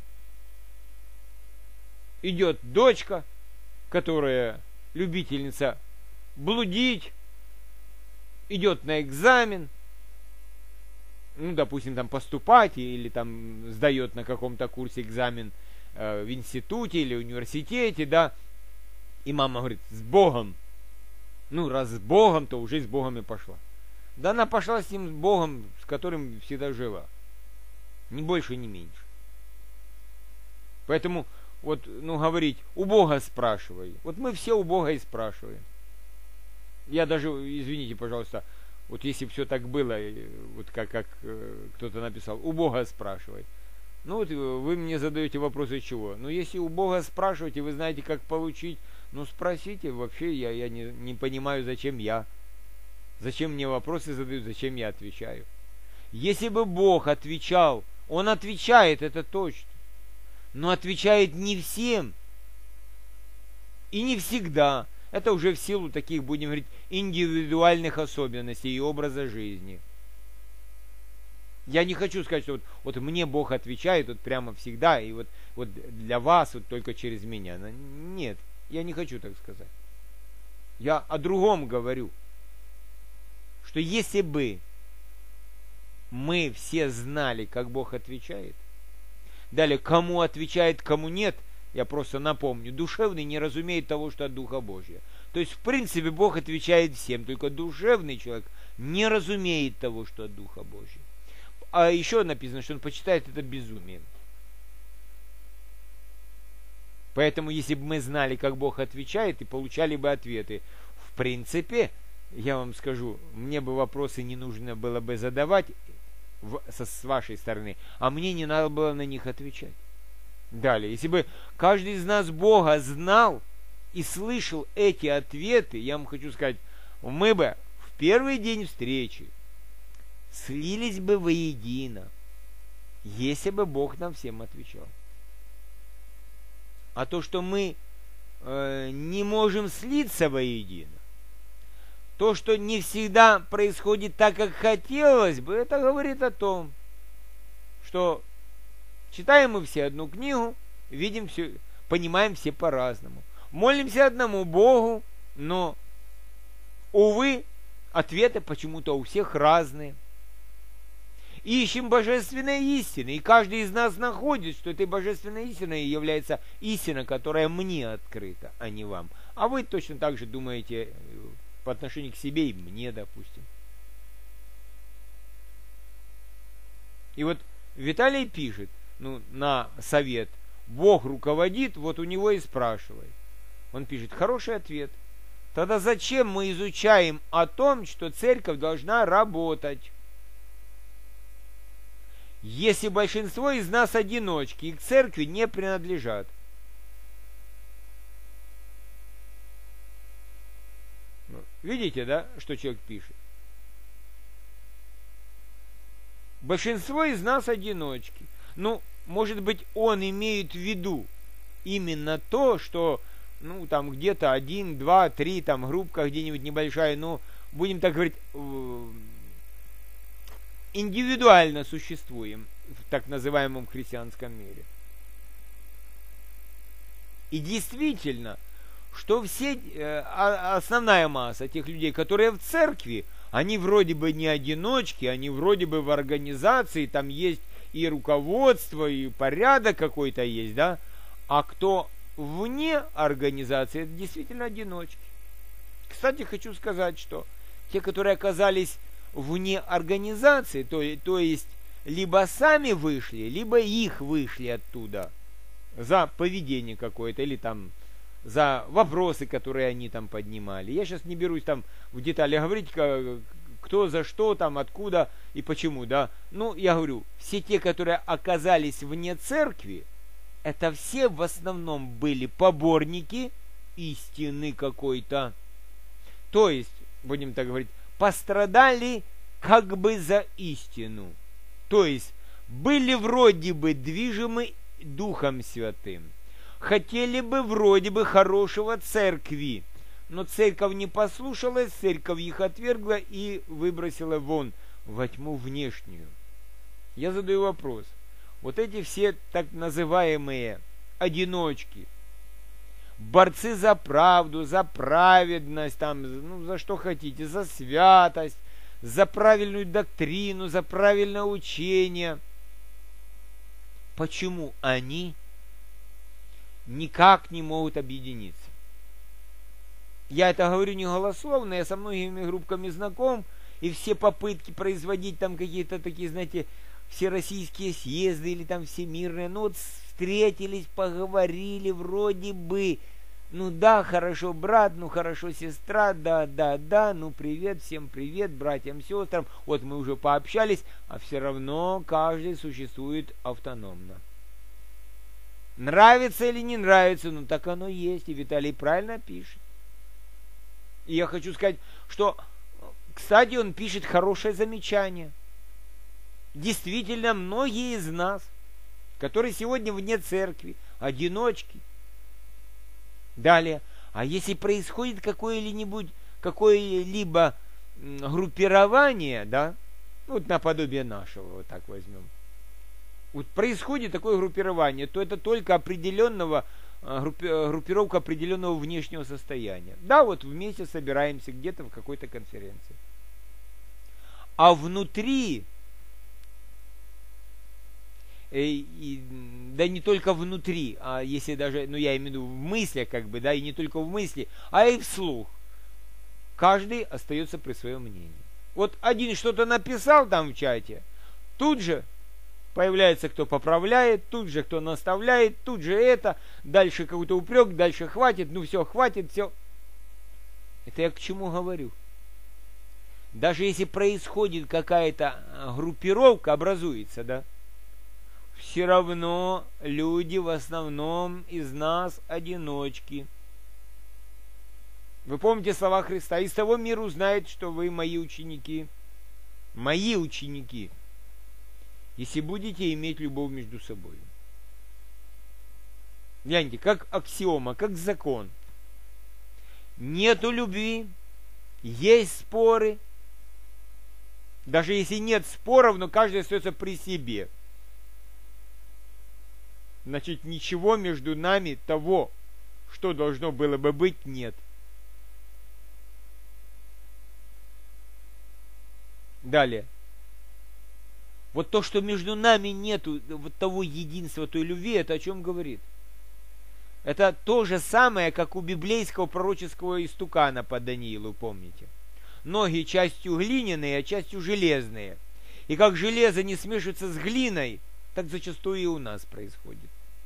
Идет дочка, которая любительница блудить, идет на экзамен, допустим, там поступать, или там сдает на каком-то курсе экзамен в институте или университете, да, и мама говорит, с Богом. Раз с Богом, то уже с Богом и пошла. Да она пошла с ним, с Богом, с которым всегда жила. Ни больше, ни меньше. Поэтому, вот, говорить, у Бога спрашивай. Вот мы все у Бога и спрашиваем. Я даже, извините, пожалуйста, вот если все так было, вот как кто-то написал, у Бога спрашивай. Вот вы мне задаете вопросы чего? Если у Бога спрашиваете, вы знаете, как получить, спросите. Вообще, я не понимаю, зачем я. Зачем мне вопросы задают, зачем я отвечаю. Если бы Бог отвечал, Он отвечает, это точно. Но отвечает не всем. И не всегда. Это уже в силу таких, будем говорить, индивидуальных особенностей и образа жизни. Я не хочу сказать, что вот мне Бог отвечает вот прямо всегда, и вот для вас вот только через меня. Нет, я не хочу так сказать. Я о другом говорю. Что если бы мы все знали, как Бог отвечает, далее, кому отвечает, кому нет, я просто напомню, душевный не разумеет того, что от Духа Божия. То есть, в принципе, Бог отвечает всем, только душевный человек не разумеет того, что от Духа Божия. А еще написано, что он почитает это безумием. Поэтому, если бы мы знали, как Бог отвечает, и получали бы ответы, в принципе, я вам скажу, мне бы вопросы не нужно было бы задавать с вашей стороны, а мне не надо было на них отвечать. Далее, если бы каждый из нас Бога знал и слышал эти ответы, я вам хочу сказать, мы бы в первый день встречи слились бы воедино, если бы Бог нам всем отвечал. А то, что мы не можем слиться воедино, то, что не всегда происходит так, как хотелось бы, это говорит о том, что читаем мы все одну книгу, видим все, понимаем все по-разному. Молимся одному Богу, но, увы, ответы почему-то у всех разные. ищем божественной истины, и каждый из нас находит, что этой божественной истиной является истина, которая мне открыта, а не вам. А вы точно так же думаете по отношению к себе и мне, допустим. И вот Виталий пишет, на совет, Бог руководит, вот у него и спрашивай. Он пишет, хороший ответ. Тогда зачем мы изучаем о том, что церковь должна работать? Если большинство из нас одиночки и к церкви не принадлежат. Видите, да, что человек пишет? Большинство из нас одиночки. Может быть, он имеет в виду именно то, что, там где-то 1, 2, 3, там группка где-нибудь небольшая, будем так говорить, индивидуально существуем в так называемом христианском мире. И действительно, что основная масса тех людей, которые в церкви, они вроде бы не одиночки, они вроде бы в организации, там есть и руководство, и порядок какой-то есть, да? А кто вне организации, это действительно одиночки. Кстати, хочу сказать, что те, которые оказались вне организации, то есть либо сами вышли, либо их вышли оттуда за поведение какое-то, или там за вопросы, которые они там поднимали. Я сейчас не берусь там в детали говорить, кто за что, там, откуда и почему, да. Я говорю, все те, которые оказались вне церкви, это все в основном были поборники истины какой-то. То есть, будем так говорить, пострадали как бы за истину. То есть, были вроде бы движимы Духом Святым. Хотели бы вроде бы хорошего церкви, но церковь не послушалась, церковь их отвергла и выбросила вон во тьму внешнюю. Я задаю вопрос. Вот эти все так называемые одиночки, борцы за правду, за праведность, там, за что хотите, за святость, за правильную доктрину, за правильное учение. Почему они никак не могут объединиться? Я это говорю не голословно, я со многими группками знаком, и все попытки производить там какие-то такие, знаете, всероссийские съезды или там всемирные, встретились, поговорили, вроде бы, да, хорошо, брат, хорошо, сестра, да, привет, всем привет, братьям, сестрам, вот мы уже пообщались, а все равно каждый существует автономно. Нравится или не нравится, так оно есть, и Виталий правильно пишет. И я хочу сказать, что, кстати, он пишет хорошее замечание. Действительно, многие из нас, которые сегодня вне церкви, одиночки. Далее, а если происходит какое-либо группирование, да, наподобие нашего, вот так возьмем, вот происходит такое группирование, то это только группировка определенного внешнего состояния. Да, вот вместе собираемся где-то в какой-то конференции. А внутри, да не только внутри, а если даже, я имею в виду в мыслях, да, и не только в мысли, а и вслух, каждый остается при своем мнении. Вот один что-то написал там в чате, тут же появляется кто поправляет, тут же кто наставляет, тут же это, дальше какой-то упрек, дальше хватит, все, хватит, все. Это я к чему говорю? Даже если происходит какая-то группировка, образуется, да, все равно люди в основном из нас одиночки. Вы помните слова Христа? «Из того мир узнает, что вы мои ученики». Мои ученики. Если будете иметь любовь между собой. Гляньте, как аксиома, как закон. Нету любви, есть споры. Даже если нет споров, но каждый остается при себе. Значит, ничего между нами того, что должно было бы быть, нет. Далее. Вот то, что между нами нету вот того единства, той любви, это о чем говорит? Это то же самое, как у библейского пророческого истукана по Даниилу, помните? Ноги частью глиняные, а частью железные. И как железо не смешивается с глиной, так зачастую и у нас происходит.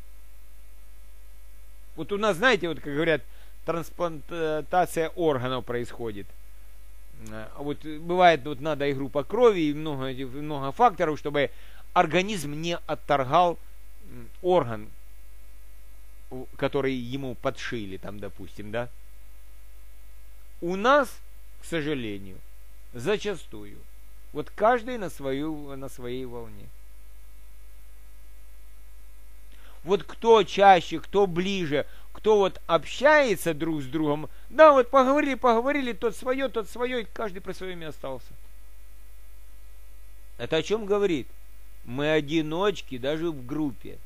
Вот у нас, знаете, вот как говорят, трансплантация органов происходит. Вот бывает, вот надо и группа крови, и много факторов, чтобы организм не отторгал орган, который ему подшили, там, допустим, да. У нас, к сожалению, зачастую, вот каждый на своей волне. Вот кто чаще, кто ближе, кто вот общается друг с другом, да, вот поговорили, тот свое, и каждый при своем и остался. Это о чем говорит? Мы одиночки даже в группе.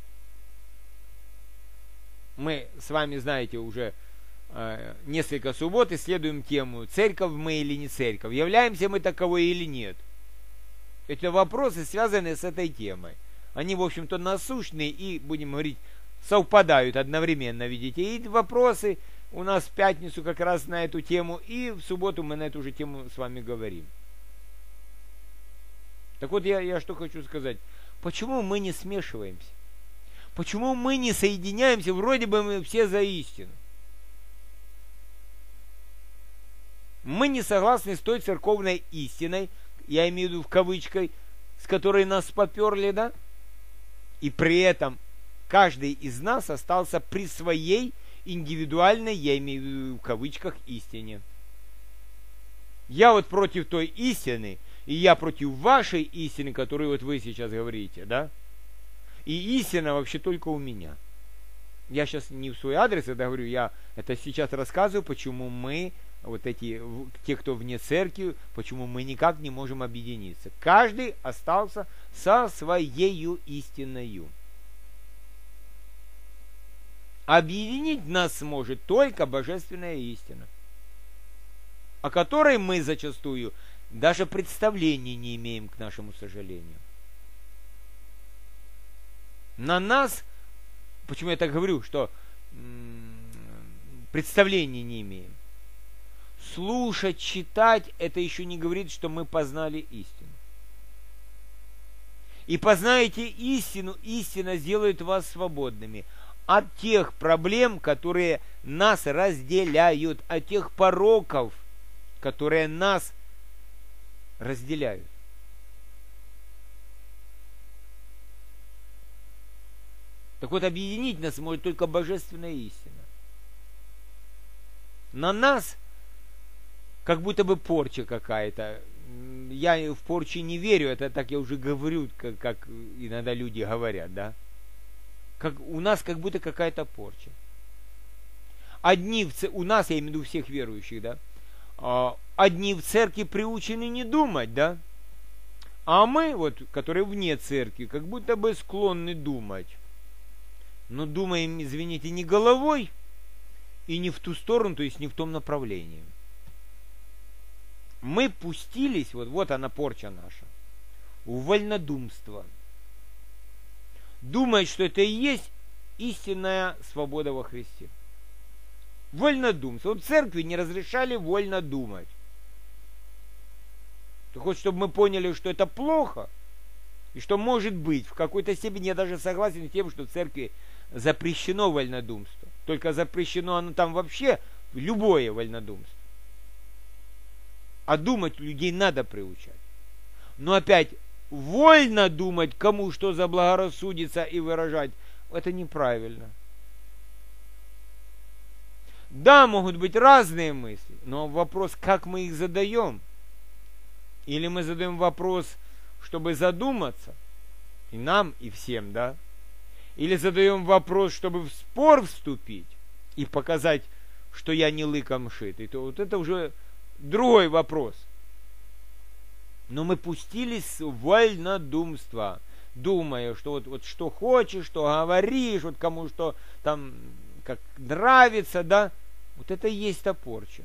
Мы с вами, знаете, уже несколько суббот исследуем тему, церковь мы или не церковь, являемся мы таковой или нет. Это вопросы, связанные с этой темой. Они, в общем-то, насущные и, будем говорить, совпадают одновременно, видите. И вопросы у нас в пятницу как раз на эту тему, и в субботу мы на эту же тему с вами говорим. Так вот, я что хочу сказать. Почему мы не смешиваемся? Почему мы не соединяемся? Вроде бы мы все за истину. Мы не согласны с той церковной истиной, я имею в виду в кавычках, с которой нас поперли, да? И при этом каждый из нас остался при своей индивидуальной, я имею в виду в кавычках, истине. Я вот против той истины, и я против вашей истины, которую вот вы сейчас говорите, да? И истина вообще только у меня. Я сейчас не в свой адрес это говорю, я это сейчас рассказываю, почему мы, вот эти, те, кто вне церкви, почему мы никак не можем объединиться. Каждый остался со своею истиною. Объединить нас сможет только божественная истина, о которой мы зачастую даже представления не имеем, к нашему сожалению. На нас, почему я так говорю, что представления не имеем. Слушать, читать, это еще не говорит, что мы познали истину. И познаете истину, истина сделает вас свободными от тех проблем, которые нас разделяют, от тех пороков, которые нас разделяют. Так вот, объединить нас может только божественная истина. На нас как будто бы порча какая-то. Я в порчи не верю, это так я уже говорю, как иногда люди говорят, да? Как, у нас как будто какая-то порча. У нас, я имею в виду всех верующих, да? Одни в церкви приучены не думать, да? А мы, вот, которые вне церкви, как будто бы склонны думать. Но думаем, извините, не головой и не в ту сторону, то есть не в том направлении. Мы пустились, вот она порча наша, в вольнодумство. Думать, что это и есть истинная свобода во Христе. Вольнодумство. Вот в церкви не разрешали вольно думать. Ты хочешь, чтобы мы поняли, что это плохо? И что может быть, в какой-то степени я даже согласен с тем, что в церкви запрещено вольнодумство. Только запрещено оно там вообще, любое вольнодумство. А думать людей надо приучать. Но опять, вольно думать, кому что заблагорассудится и выражать, это неправильно. Да, могут быть разные мысли, но вопрос, как мы их задаем. Или мы задаем вопрос, чтобы задуматься, и нам, и всем, да? Или задаем вопрос, чтобы в спор вступить и показать, что я не лыком шитый, то вот это уже другой вопрос. Но мы пустились в вольнодумство, думая, что вот что хочешь, что говоришь, вот кому что там как нравится, да? Вот это и есть та порча.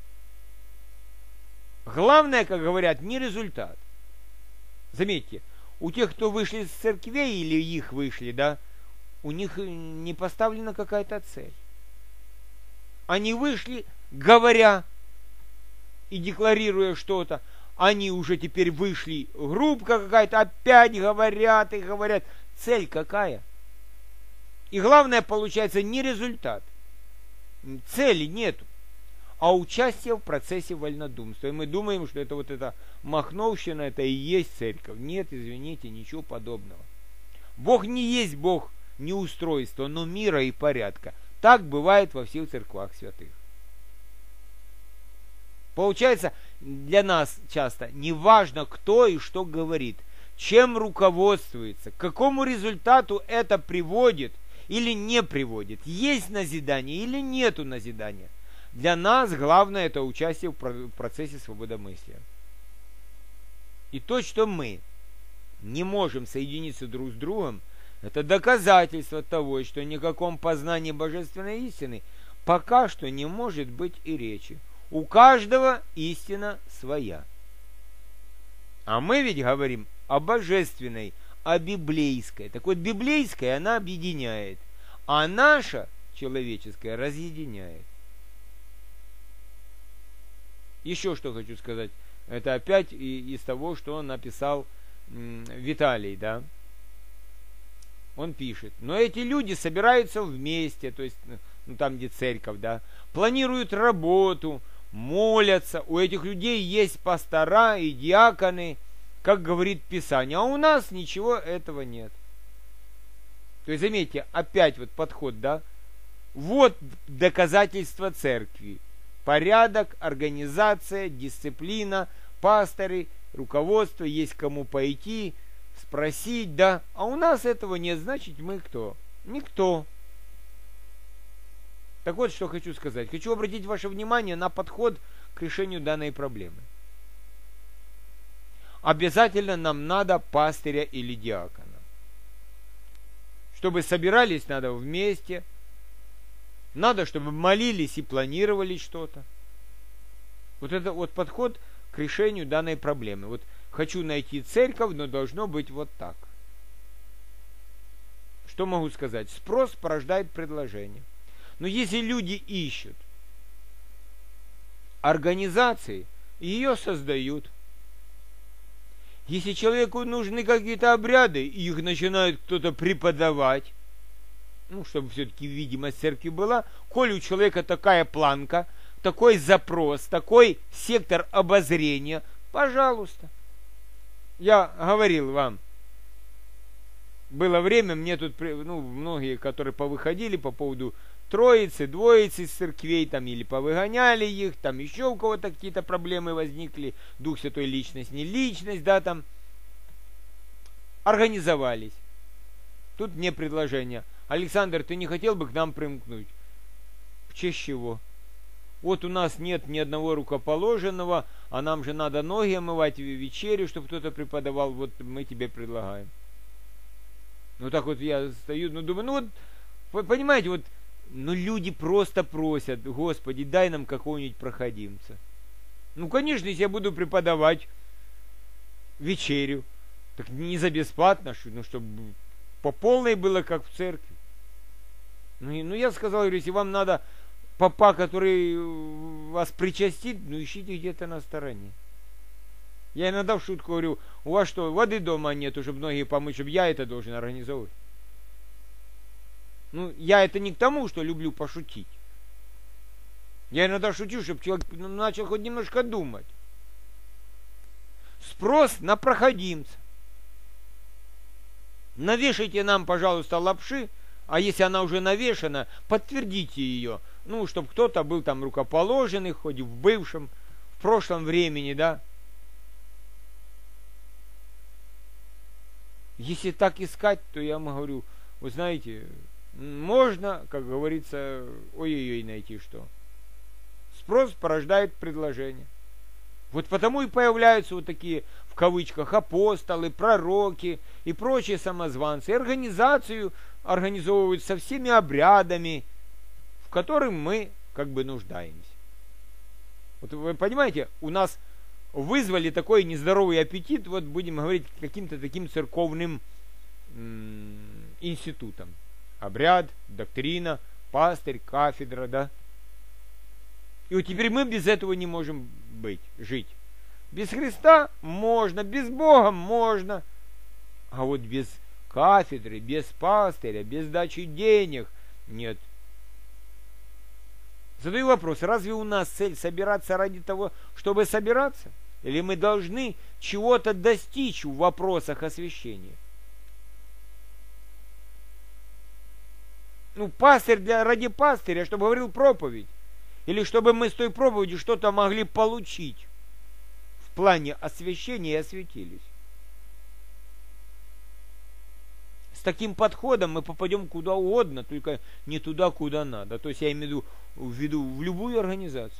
Главное, как говорят, не результат. Заметьте, у тех, кто вышли из церквей или их вышли, да, у них не поставлена какая-то цель. Они вышли, говоря и декларируя что-то, они уже теперь вышли, группа какая-то, опять говорят и говорят. Цель какая? И главное, получается, не результат. Цели нету, а участие в процессе вольнодумства. И мы думаем, что это вот эта махновщина, это и есть церковь. Нет, извините, ничего подобного. Бог не есть Бог неустройства, но мира и порядка. Так бывает во всех церквах святых. Получается, для нас часто не важно, кто и что говорит, чем руководствуется, к какому результату это приводит или не приводит, есть назидание или нету назидания. Для нас главное это участие в процессе свободомыслия. И то, что мы не можем соединиться друг с другом, это доказательство того, что ни о каком познании божественной истины пока что не может быть и речи. У каждого истина своя. А мы ведь говорим о божественной, о библейской. Так вот, библейская она объединяет, а наша человеческая разъединяет. Еще что хочу сказать. Это опять из того, что он написал Виталий, да. Он пишет: но эти люди собираются вместе, то есть, ну, там, где церковь, да, планируют работу, молятся, у этих людей есть пастора и диаконы, как говорит Писание, а у нас ничего этого нет. То есть, заметьте, опять вот подход, да, вот доказательство церкви. Порядок, организация, дисциплина, пасторы, руководство, есть кому пойти, спросить, да, а у нас этого нет, значит мы кто? Никто. Так вот, что хочу сказать. Хочу обратить ваше внимание на подход к решению данной проблемы. Обязательно нам надо пастыря или диакона. Чтобы собирались, надо вместе. Надо, чтобы молились и планировали что-то. Вот это вот подход к решению данной проблемы. Вот хочу найти церковь, но должно быть вот так. Что могу сказать? Спрос порождает предложение. Но если люди ищут организации, ее создают. Если человеку нужны какие-то обряды, и их начинает кто-то преподавать, ну, чтобы все-таки видимость церкви была, коли у человека такая планка, такой запрос, такой сектор обозрения, пожалуйста. Я говорил вам, было время, мне тут, ну, многие, которые повыходили по поводу троицы, двоицы из церквей, там, или повыгоняли их, там еще у кого-то какие-то проблемы возникли, Дух Святой личность, не личность, да, там, организовались. Тут мне предложение: Александр, ты не хотел бы к нам примкнуть? В честь чего? Вот у нас нет ни одного рукоположенного, а нам же надо ноги омывать в вечерю, чтобы кто-то преподавал, вот мы тебе предлагаем. Ну так вот я стою, ну думаю, ну вот, понимаете, вот, ну люди просто просят: Господи, дай нам какого-нибудь проходимца. Ну конечно, если я буду преподавать вечерю, так не за бесплатно, ну чтобы по полной было, как в церкви. Ну я сказал, говорю, если вам надо попа, который вас причастит, ну ищите где-то на стороне. Я иногда в шутку говорю: у вас что, воды дома нету, чтобы ноги помыть, чтобы я это должен организовывать? Ну, я это не к тому, что люблю пошутить. Я иногда шучу, чтобы человек начал хоть немножко думать. Спрос на проходимца. Навешайте нам, пожалуйста, лапши, а если она уже навешана, подтвердите ее. Ну, чтобы кто-то был там рукоположенный, хоть в бывшем, в прошлом времени, да. Если так искать, то я вам говорю, вы знаете, можно, как говорится, ой-ой-ой найти что. Спрос порождает предложение. Вот потому и появляются вот такие, в кавычках, апостолы, пророки и прочие самозванцы. И организацию организовывают со всеми обрядами, в которых мы как бы нуждаемся. Вот вы понимаете, у нас вызвали такой нездоровый аппетит, вот будем говорить, каким-то таким церковным институтом. Обряд, доктрина, пастырь, кафедра, да. И вот теперь мы без этого не можем жить. Без Христа можно, без Бога можно. А вот без кафедры, без пастыря, без дачи денег нет. Задаю вопрос, разве у нас цель собираться ради того, чтобы собираться? Или мы должны чего-то достичь в вопросах освящения? Ну, пастырь ради пастыря, чтобы говорил проповедь. Или чтобы мы с той проповедью что-то могли получить в плане освящения и осветились. С таким подходом мы попадем куда угодно, только не туда, куда надо. То есть я имею в виду в любую организацию.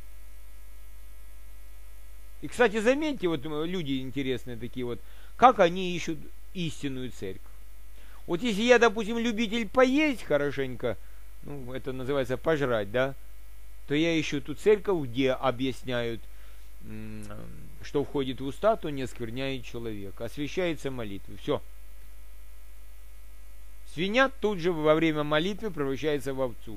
И, кстати, заметьте, вот люди интересные такие вот, как они ищут истинную церковь. Вот если я, допустим, любитель поесть хорошенько, ну, это называется пожрать, да, то я ищу ту церковь, где объясняют, что входит в уста, то не оскверняет человека. Освящается молитвой. Все. Свинья тут же во время молитвы превращается в овцу.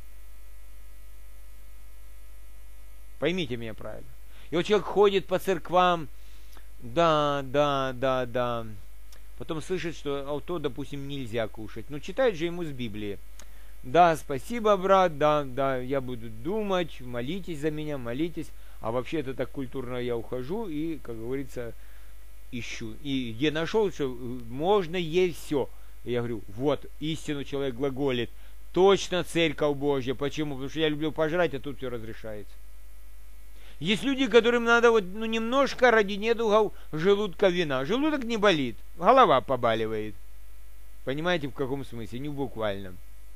Поймите меня правильно. И вот человек ходит по церквам, да. Потом слышит, что то, допустим, нельзя кушать. Но читает же ему с Библии. Да, спасибо, брат, да, я буду думать, молитесь за меня, молитесь. А вообще это так культурно я ухожу и, как говорится, ищу. И где нашел, что можно есть все. И я говорю, вот, истину человек глаголит. Точно Церковь Божья. Почему? Потому что я люблю пожрать, а тут все разрешается. Есть люди, которым надо вот, немножко ради недугов желудка вина. Желудок не болит, голова побаливает. Понимаете, в каком смысле? Не в буквальном.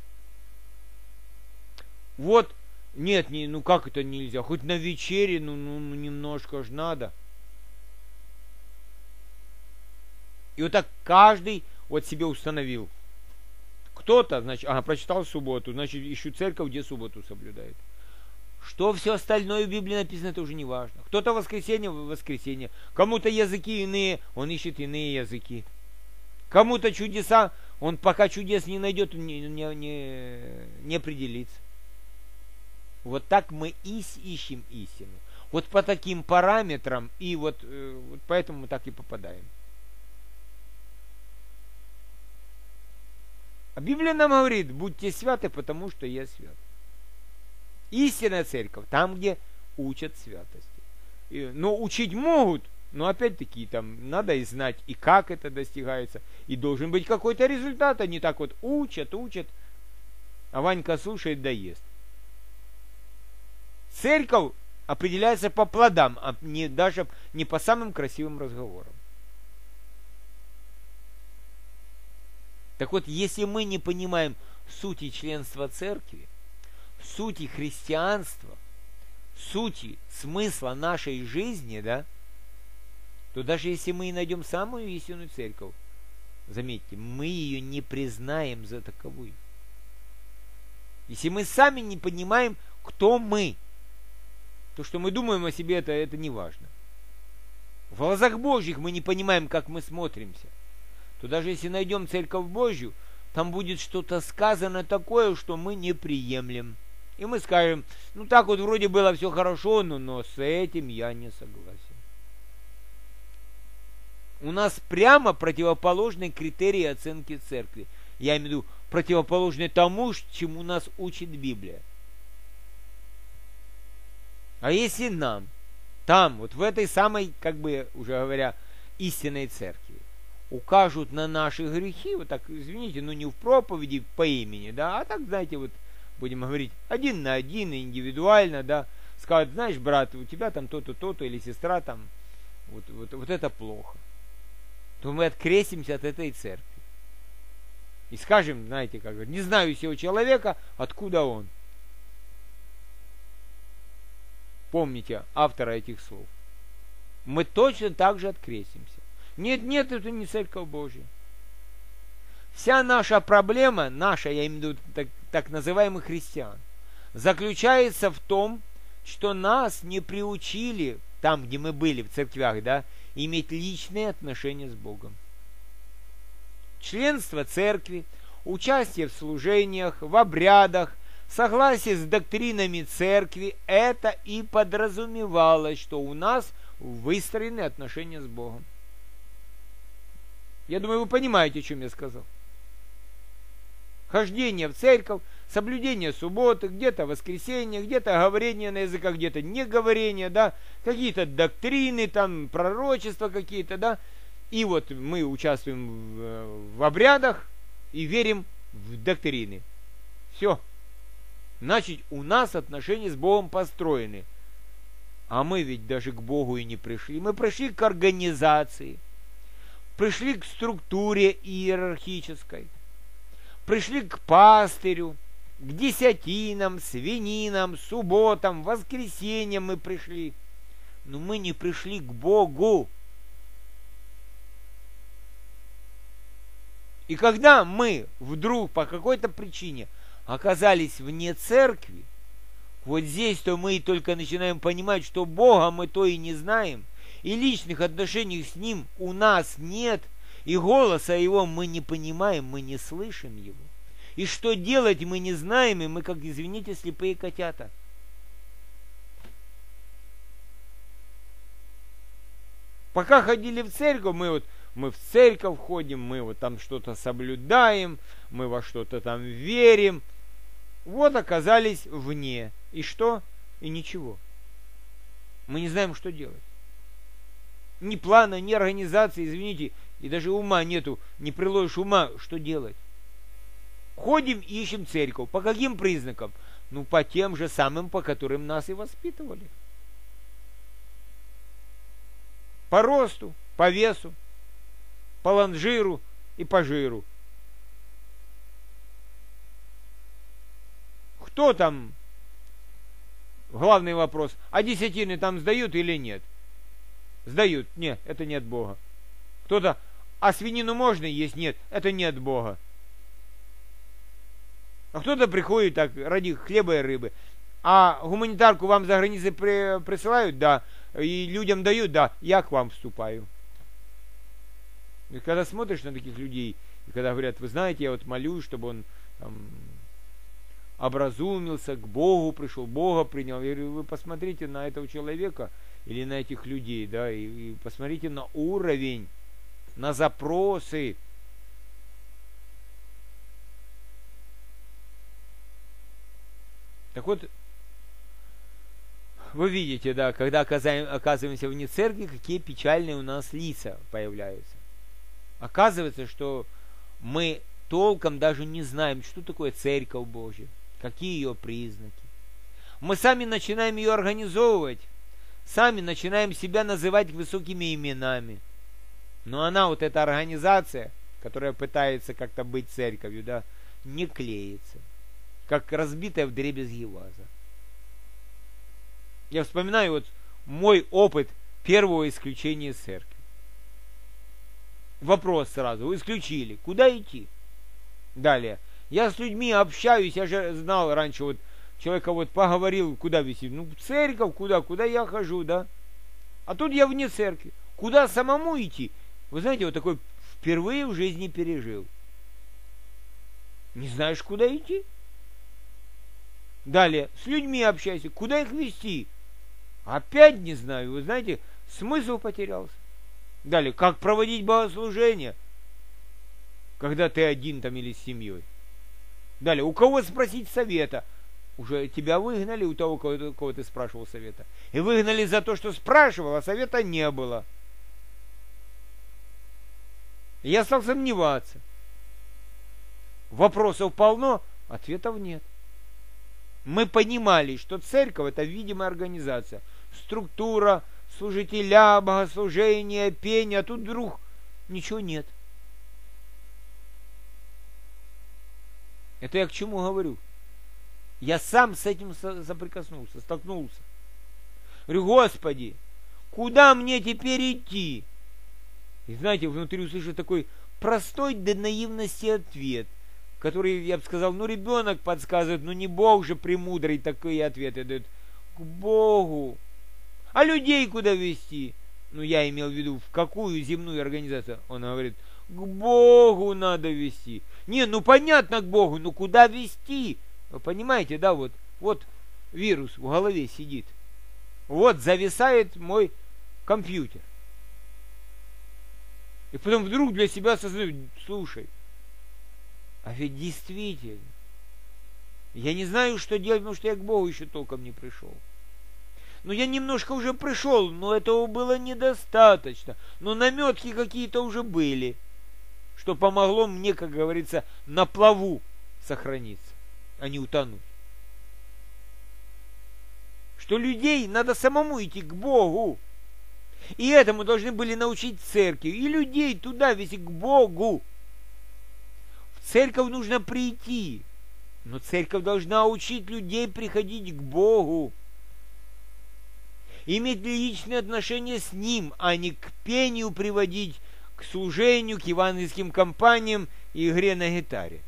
Вот, нет, как это нельзя? Хоть на вечере, немножко ж надо. И вот так каждый вот себе установил. Кто-то, значит, прочитал субботу, значит, ищу церковь, где субботу соблюдает. Что все остальное в Библии написано, это уже не важно. Кто-то воскресенье. Кому-то языки иные, он ищет иные языки. Кому-то чудеса, он пока чудес не найдет, не определится. Вот так мы ищем истину. Вот по таким параметрам, и вот поэтому мы так и попадаем. А Библия нам говорит, будьте святы, потому что я свят. Истинная церковь, там, где учат святости. Но учить могут, но опять-таки там надо и знать, и как это достигается. И должен быть какой-то результат, а не так вот учат, а Ванька слушает да ест. Церковь определяется по плодам, а даже не по самым красивым разговорам. Так вот, если мы не понимаем сути членства церкви, сути христианства, сути смысла нашей жизни, да, то даже если мы и найдем самую истинную церковь, заметьте, мы ее не признаем за таковую. Если мы сами не понимаем, кто мы, то, что мы думаем о себе, это не важно. В глазах Божьих мы не понимаем, как мы смотримся. То даже если найдем Церковь Божью, там будет что-то сказано такое, что мы не приемлем. И мы скажем, так вот вроде было все хорошо, но с этим я не согласен. У нас прямо противоположные критерии оценки церкви. Я имею в виду противоположные тому, чему нас учит Библия. А если нам, там, вот в этой самой, уже говоря, истинной церкви, укажут на наши грехи, вот так, извините, не в проповеди по имени, да, а так, знаете, вот будем говорить один на один, индивидуально, да, скажут, знаешь, брат, у тебя там то-то, то-то, или сестра там, вот это плохо, то мы открестимся от этой церкви. И скажем, знаете, не знаю сего человека, откуда он. Помните автора этих слов. Мы точно так же открестимся. Нет, это не Церковь Божья. Вся наша проблема, я имею в виду так называемых христиан, заключается в том, что нас не приучили там, где мы были, в церквях, да, иметь личные отношения с Богом. Членство церкви, участие в служениях, в обрядах, согласие с доктринами церкви, это и подразумевалось, что у нас выстроены отношения с Богом. Я думаю, вы понимаете, о чем я сказал. Хождение в церковь, соблюдение субботы, где-то воскресенье, где-то говорение на языках, где-то не говорение, да, какие-то доктрины, там, пророчества какие-то, да, и вот мы участвуем в обрядах и верим в доктрины. Все. Значит, у нас отношения с Богом построены. А мы ведь даже к Богу и не пришли. Мы пришли к организации, пришли к структуре иерархической, пришли к пастырю, к десятинам, свининам, субботам, воскресеньям мы пришли. Но мы не пришли к Богу. И когда мы вдруг по какой-то причине оказались вне церкви, вот здесь-то мы только начинаем понимать, что Бога мы то и не знаем, и личных отношений с Ним у нас нет, и голоса Его мы не понимаем, мы не слышим Его. И что делать мы не знаем, и мы, как, извините, слепые котята. Пока ходили в церковь, мы в церковь ходим, мы вот там что-то соблюдаем, мы во что-то там верим. Вот оказались вне. И что? И ничего. Мы не знаем, что делать. Ни плана, ни организации, извините, и даже ума нету, не приложишь ума, что делать. Ходим и ищем церковь. По каким признакам? Ну, по тем же самым, по которым нас и воспитывали. По росту, по весу, по лонжиру и по жиру. Кто там? Главный вопрос. А десятины там сдают или нет? Сдают. Нет, это не от Бога. Кто-то, а свинину можно есть? Нет, это не от Бога. А кто-то приходит так ради хлеба и рыбы. А гуманитарку вам за границей присылают? Да. И людям дают? Да. Я к вам вступаю. И когда смотришь на таких людей, и когда говорят, вы знаете, я вот молюсь, чтобы он там образумился, к Богу пришел, Бога принял. Я говорю, вы посмотрите на этого человека или на этих людей, да, и посмотрите на уровень, на запросы. Так вот, вы видите, да, когда оказываемся вне церкви, какие печальные у нас лица появляются. Оказывается, что мы толком даже не знаем, что такое Церковь Божья, какие ее признаки. Мы сами начинаем ее организовывать, сами начинаем себя называть высокими именами. Но она, вот эта организация, которая пытается как-то быть церковью, да, не клеится, как разбитая вдребезги ваза. Я вспоминаю вот мой опыт первого исключения из церкви. Вопрос сразу, исключили. Куда идти? Далее. Я с людьми общаюсь, я же знал раньше, вот человека вот поговорил, куда висит? Ну, в церковь, куда я хожу, да? А тут я вне церкви. Куда самому идти? Вы знаете, вот такой впервые в жизни пережил. Не знаешь, куда идти? Далее. С людьми общайся. Куда их вести? Опять не знаю. Вы знаете, смысл потерялся. Далее, как проводить богослужение, когда ты один там или с семьей. Далее, у кого спросить совета? Уже тебя выгнали, у того, кого ты спрашивал совета. И выгнали за то, что спрашивал, а совета не было. И я стал сомневаться. Вопросов полно, ответов нет. Мы понимали, что церковь — это видимая организация, структура, служителя, богослужения, пение, а тут вдруг ничего нет. Это я к чему говорю? Я сам с этим соприкоснулся, столкнулся. Говорю, Господи, куда мне теперь идти? И знаете, внутри услышал такой простой до наивности ответ, который, я бы сказал, ну ребенок подсказывает, ну не Бог же премудрый такие ответы дает. К Богу. А людей куда вести? Ну, я имел в виду, в какую земную организацию? Он говорит, к Богу надо вести. Не, ну понятно, к Богу, но куда вести? Вы понимаете, да, вот вирус в голове сидит. Вот зависает мой компьютер. И потом вдруг для себя осознаю, слушай, а ведь действительно, я не знаю, что делать, потому что я к Богу еще толком не пришел. Но я немножко уже пришел, но этого было недостаточно. Но наметки какие-то уже были, что помогло мне, как говорится, на плаву сохраниться, а не утонуть. Что людей надо самому идти к Богу. И этому должны были научить церкви. И людей туда вести, к Богу. В церковь нужно прийти. Но церковь должна учить людей приходить к Богу. Иметь личные отношения с Ним, а не к пению приводить, к служению, к евангельским кампаниям и игре на гитаре.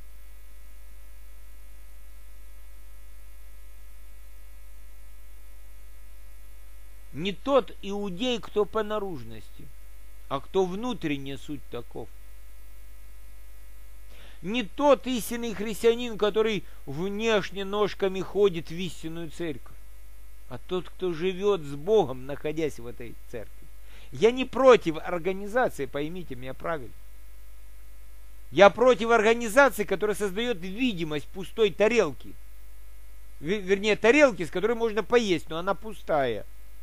Не тот иудей, кто по наружности, а кто внутренне суть таков. Не тот истинный христианин, который внешне ножками ходит в истинную церковь, а тот, кто живет с Богом, находясь в этой церкви. Я не против организации, поймите меня правильно. Я против организации, которая создает видимость пустой тарелки. Вернее, тарелки, с которой можно поесть, но она пустая.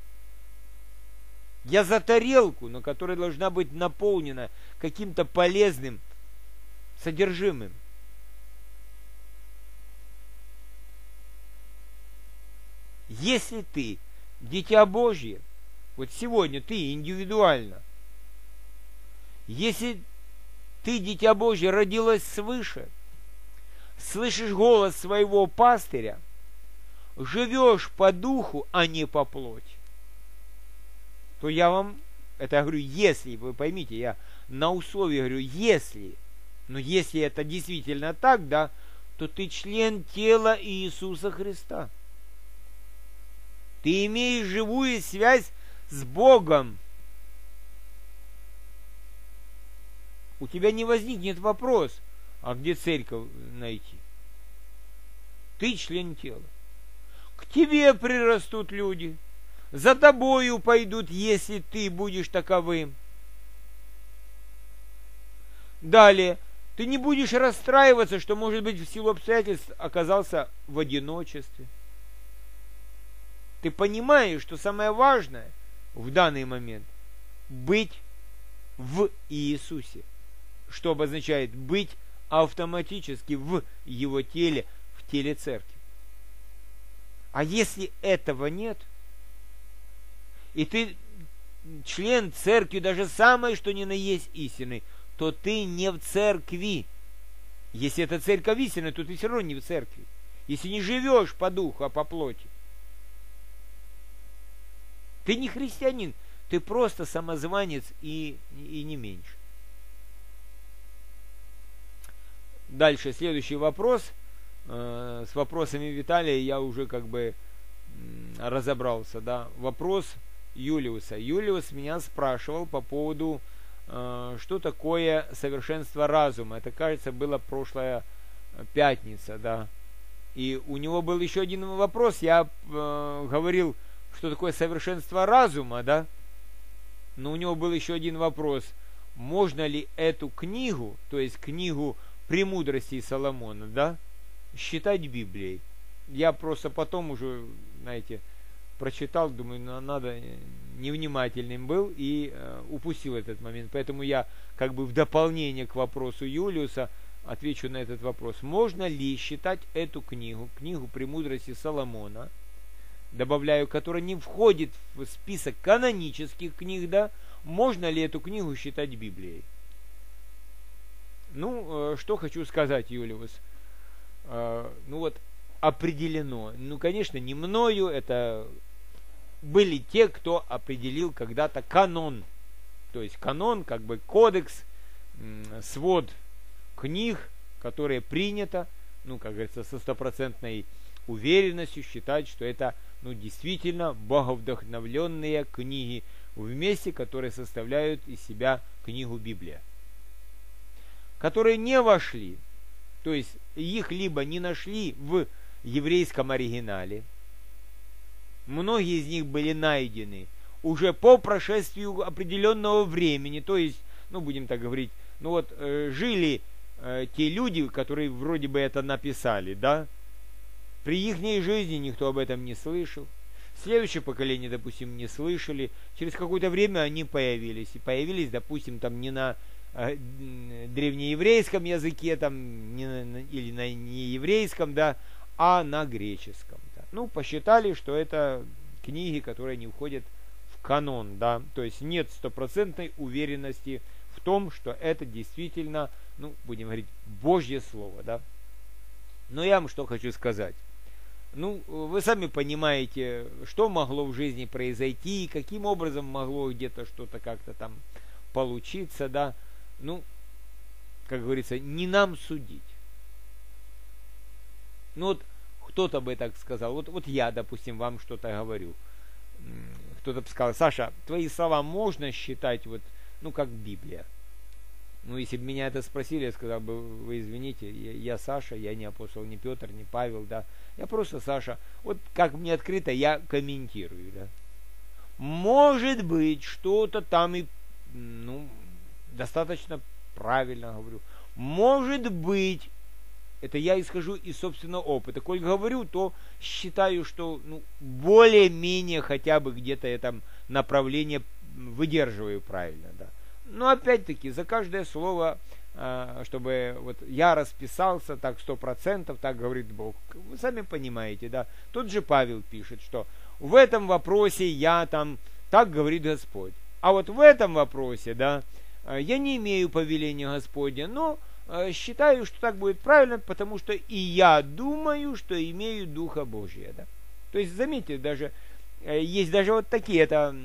Я за тарелку, но которая должна быть наполнена каким-то полезным содержимым. Если ты дитя Божье, вот сегодня ты индивидуально, если ты, дитя Божье, родилась свыше, слышишь голос своего пастыря, живешь по духу, а не по плоти, то я вам, это говорю, если, вы поймите, я на условии говорю, если, но если это действительно так, да, то ты член тела Иисуса Христа. Ты имеешь живую связь с Богом. У тебя не возникнет вопрос, а где церковь найти? Ты член тела. К тебе прирастут люди. За тобою пойдут, если ты будешь таковым. Далее, ты не будешь расстраиваться, что, может быть, в силу обстоятельств оказался в одиночестве. Ты понимаешь, что самое важное в данный момент быть в Иисусе, что обозначает быть автоматически в Его теле, в теле церкви. А если этого нет, и ты член церкви, даже самое, что ни на есть истины, то ты не в церкви. Если это церковь истины, то ты все равно не в церкви. Если не живешь по духу, а по плоти. Ты не христианин, ты просто самозванец и не меньше. Дальше, следующий вопрос. С вопросами Виталия я уже как бы разобрался. Да? Вопрос Юлиуса. Юлиус меня спрашивал по поводу, что такое совершенство разума. Это, кажется, была прошлая пятница. Да? И у него был еще один вопрос. Я говорил, что такое совершенство разума, да? Но у него был еще один вопрос. Можно ли эту книгу, то есть книгу «Премудрости Соломона», да, считать Библией? Я просто потом уже, знаете, прочитал, думаю, надо, невнимательным был и упустил этот момент. Поэтому я как бы в дополнение к вопросу Юлиуса отвечу на этот вопрос. Можно ли считать эту книгу «Премудрости Соломона», добавляю, которая не входит в список канонических книг, да, можно ли эту книгу считать Библией? Ну, что хочу сказать, Юлиус. Ну вот, определено. Ну, конечно, не мною, это были те, кто определил когда-то канон. То есть канон, как бы кодекс, свод книг, которые принято, ну, как говорится, со стопроцентной уверенностью считать, что это действительно боговдохновленные книги вместе, которые составляют из себя книгу Библия, которые не вошли, то есть их либо не нашли в еврейском оригинале, многие из них были найдены уже по прошествию определенного времени, то есть, будем так говорить, жили те люди, которые вроде бы это написали, да, при их жизни никто об этом не слышал, следующее поколение, допустим, не слышали, через какое-то время они появились, и появились, допустим, там не на древнееврейском языке, там, или на нееврейском, да, а на греческом, да. Посчитали, что это книги, которые не входят в канон, да, то есть нет стопроцентной уверенности в том, что это действительно, будем говорить, Божье Слово, да. Но я вам что хочу сказать. Вы сами понимаете, что могло в жизни произойти, каким образом могло где-то что-то как-то там получиться, да. Как говорится, не нам судить. Кто-то бы так сказал, вот я, допустим, вам что-то говорю. Кто-то бы сказал: Саша, твои слова можно считать как Библия? Если бы меня это спросили, я сказал бы: вы извините, я Саша, я не апостол, не Петр, не Павел, да. Я просто Саша. Вот как мне открыто, я комментирую, да. Может быть, что-то там и, достаточно правильно говорю. Может быть, это я исхожу из собственного опыта. Коль говорю, то считаю, что более-менее хотя бы где-то это направление выдерживаю правильно, да. Но опять-таки, за каждое слово, чтобы я расписался так 100%, так говорит Бог. Вы сами понимаете, да. Тот же Павел пишет, что в этом вопросе я там, так говорит Господь. А вот в этом вопросе, да, я не имею повеления Господня, но считаю, что так будет правильно, потому что и я думаю, что имею Духа Божия, да. То есть, заметьте, даже есть даже вот такие, это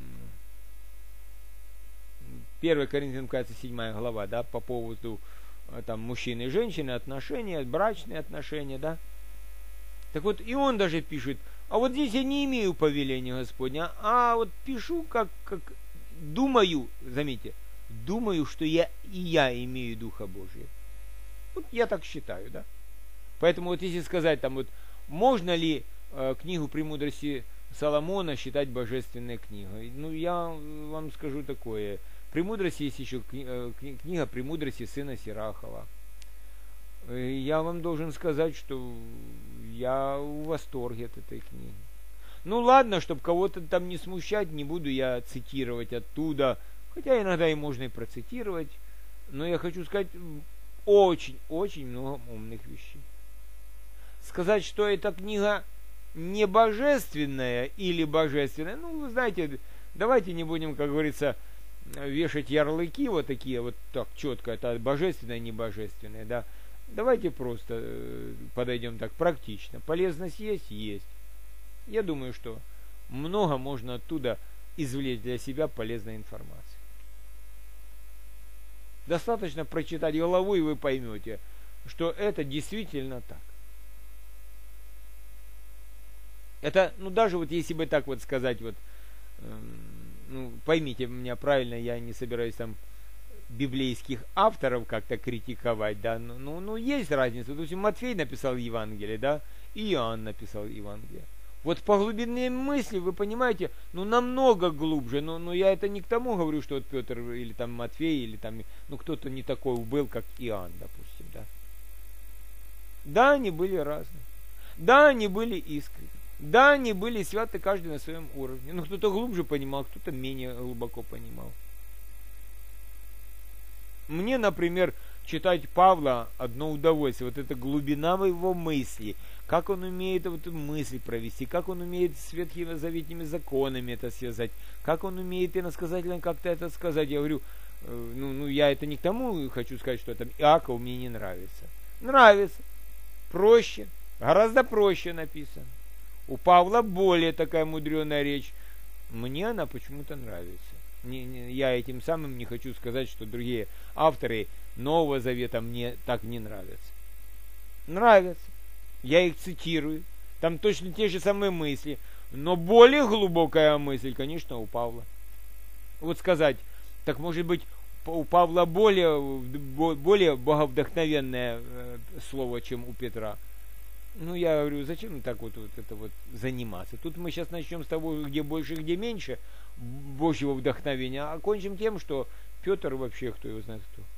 1 Коринфянам, кажется, 7 глава, да, по поводу там мужчины и женщины, отношения, брачные отношения, да. Так вот, и он даже пишет: а вот здесь я не имею повеления Господня, а вот пишу, как думаю, заметьте, думаю, что я имею Духа Божия. Вот я так считаю, да. Поэтому если сказать, там можно ли книгу «Премудрости Соломона» считать божественной книгой? Я вам скажу такое. «Премудрости» есть еще книга «Премудрости» сына Сирахова. Я вам должен сказать, что я в восторге от этой книги. Ладно, чтобы кого-то там не смущать, не буду я цитировать оттуда, хотя иногда и можно и процитировать, но я хочу сказать очень-очень много умных вещей. Сказать, что эта книга не божественная или божественная, вы знаете, давайте не будем, как говорится, вешать ярлыки вот такие, вот так четко, это божественное, не божественное, да. Давайте просто подойдем так практично. Полезность есть? Есть. Я думаю, что много можно оттуда извлечь для себя полезной информации. Достаточно прочитать главу, и вы поймете, что это действительно так. Это, даже если бы так сказать, поймите меня правильно, я не собираюсь там библейских авторов как-то критиковать, да, есть разница. То есть Матфей написал Евангелие, да, и Иоанн написал Евангелие. Вот по глубине мысли, вы понимаете, намного глубже, но я это не к тому говорю, что Петр или там Матфей, или там, кто-то не такой был, как Иоанн, допустим, да. Да, они были разные. Да, они были искренни. Да, они были святы, каждый на своем уровне. Кто-то глубже понимал, кто-то менее глубоко понимал. Мне, например, читать Павла одно удовольствие. Вот эта глубина его мысли. Как он умеет мысль провести. Как он умеет с ветхозаветными законами это связать. Как он умеет иносказательно как-то это сказать. Я говорю, я это не к тому хочу сказать, что там Иаков мне не нравится. Нравится. Проще. Гораздо проще написано. У Павла более такая мудреная речь. Мне она почему-то нравится. Я этим самым не хочу сказать, что другие авторы Нового Завета мне так не нравятся. Нравятся. Я их цитирую. там точно те же самые мысли, но более глубокая мысль, конечно, у Павла. Вот сказать, так может быть, у Павла более боговдохновенное слово, чем у Петра. Ну, я говорю, зачем так вот это вот заниматься? Тут мы сейчас начнем с того, где больше, где меньше Божьего вдохновения, а кончим тем, что Петр вообще, кто его знает кто.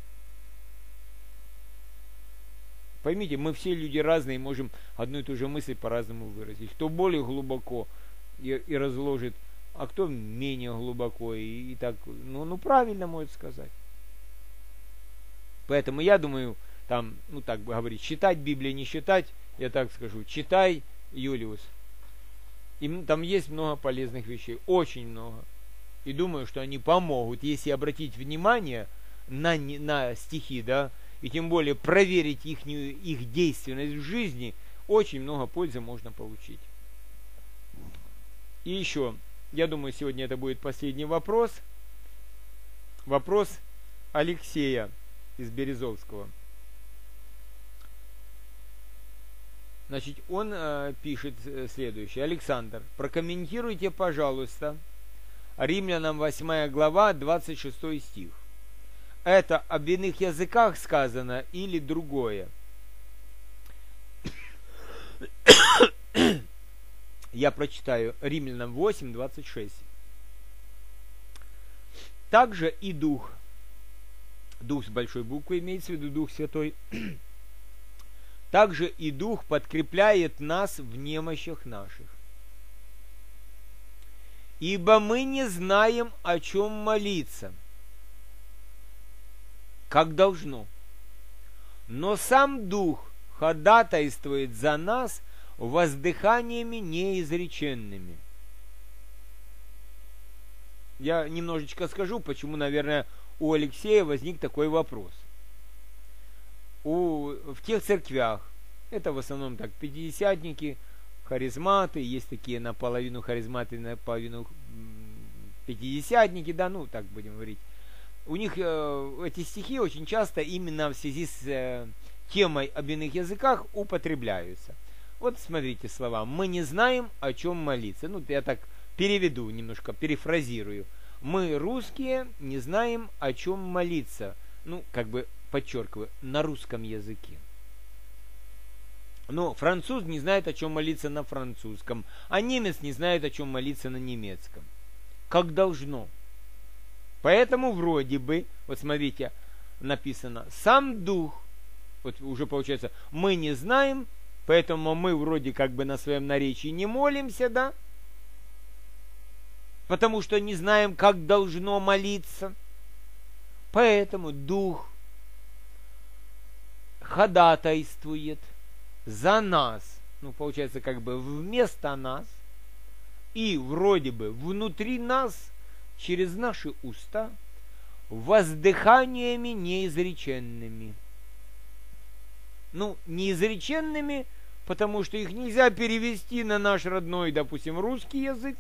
Поймите, мы все люди разные, можем одну и ту же мысль по-разному выразить. Кто более глубоко и разложит, а кто менее глубоко и так, ну правильно может сказать. Поэтому я думаю, там, ну так бы говорить, читать Библию, не читать, я так скажу, читай Юлиус. И там есть много полезных вещей, очень много. И думаю, что они помогут, если обратить внимание на стихи, да, и тем более проверить их действенность в жизни, очень много пользы можно получить. И еще, я думаю, сегодня это будет последний вопрос. Вопрос Алексея из Березовского. Значит, он пишет следующее. Александр, прокомментируйте, пожалуйста, Римлянам 8 глава, 26 стих. Это об иных языках сказано или другое? Я прочитаю Римлянам 8, 26. Также и Дух с большой буквы имеется в виду Дух Святой, также и Дух подкрепляет нас в немощах наших. Ибо мы не знаем, о чем молиться, как должно. Но сам Дух ходатайствует за нас воздыханиями неизреченными. Я немножечко скажу, почему, наверное, у Алексея возник такой вопрос. В тех церквях, это в основном так, пятидесятники, харизматы, есть такие наполовину харизматы, наполовину пятидесятники, да, ну так будем говорить. У них эти стихи очень часто именно в связи с темой об иных языках употребляются. Вот смотрите слова. Мы не знаем, о чем молиться. Ну, я так переведу немножко, перефразирую. Мы, русские, не знаем, о чем молиться. Ну, как бы подчеркиваю, на русском языке. Но француз не знает, о чем молиться на французском, а немец не знает, о чем молиться на немецком. Как должно. Поэтому вроде бы, вот смотрите, написано, сам Дух, вот уже получается, мы не знаем, поэтому мы вроде как бы на своем наречии не молимся, да? Потому что не знаем, как должно молиться. Поэтому Дух ходатайствует за нас, ну, получается, как бы вместо нас, и вроде бы внутри нас, через наши уста, воздыханиями неизреченными. Ну, неизреченными, потому что их нельзя перевести на наш родной, допустим, русский язык.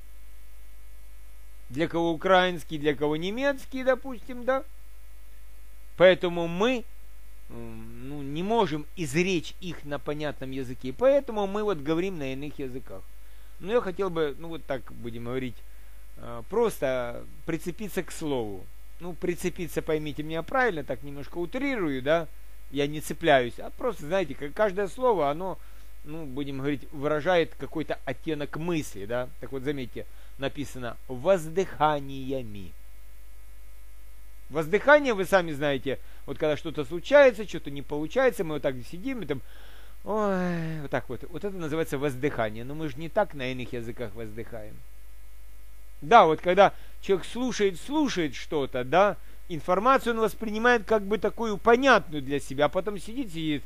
Для кого украинский, для кого немецкий, допустим, да. Поэтому мы не можем изречь их на понятном языке. Поэтому мы вот говорим на иных языках. Но я хотел бы, вот так будем говорить, просто прицепиться к слову. Ну, прицепиться, поймите меня правильно, так немножко утрирую, да. Я не цепляюсь, а просто, знаете, каждое слово, оно, будем говорить, выражает какой-то оттенок мысли, да. Так вот, заметьте, написано воздыханиями. Воздыхание, вы сами знаете, вот когда что-то случается, что-то не получается, мы вот так сидим и там, ой, вот так вот. Вот это называется воздыхание. Но мы же не так на иных языках воздыхаем. Да, вот когда человек слушает что-то, да, информацию он воспринимает как бы такую понятную для себя, а потом сидит,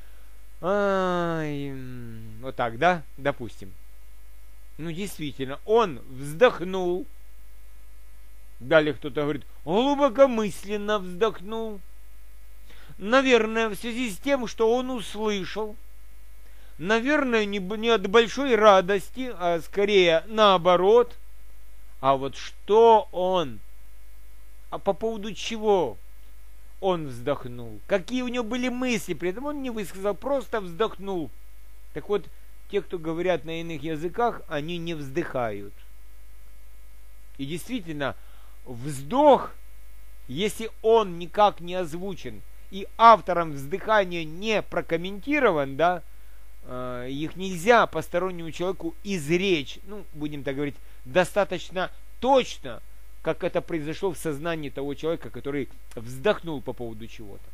ай, вот так, да, допустим. Ну, действительно, он вздохнул. Далее кто-то говорит, глубокомысленно вздохнул. Наверное, в связи с тем, что он услышал. Наверное, не от большой радости, а скорее наоборот. А вот что он, а по поводу чего он вздохнул? Какие у него были мысли? При этом он не высказал, просто вздохнул. Так вот, те, кто говорят на иных языках, они не вздыхают. И действительно, вздох, если он никак не озвучен, и автором вздыхания не прокомментирован, да, их нельзя постороннему человеку изречь, ну, будем так говорить, достаточно точно, как это произошло в сознании того человека, который вздохнул по поводу чего-то.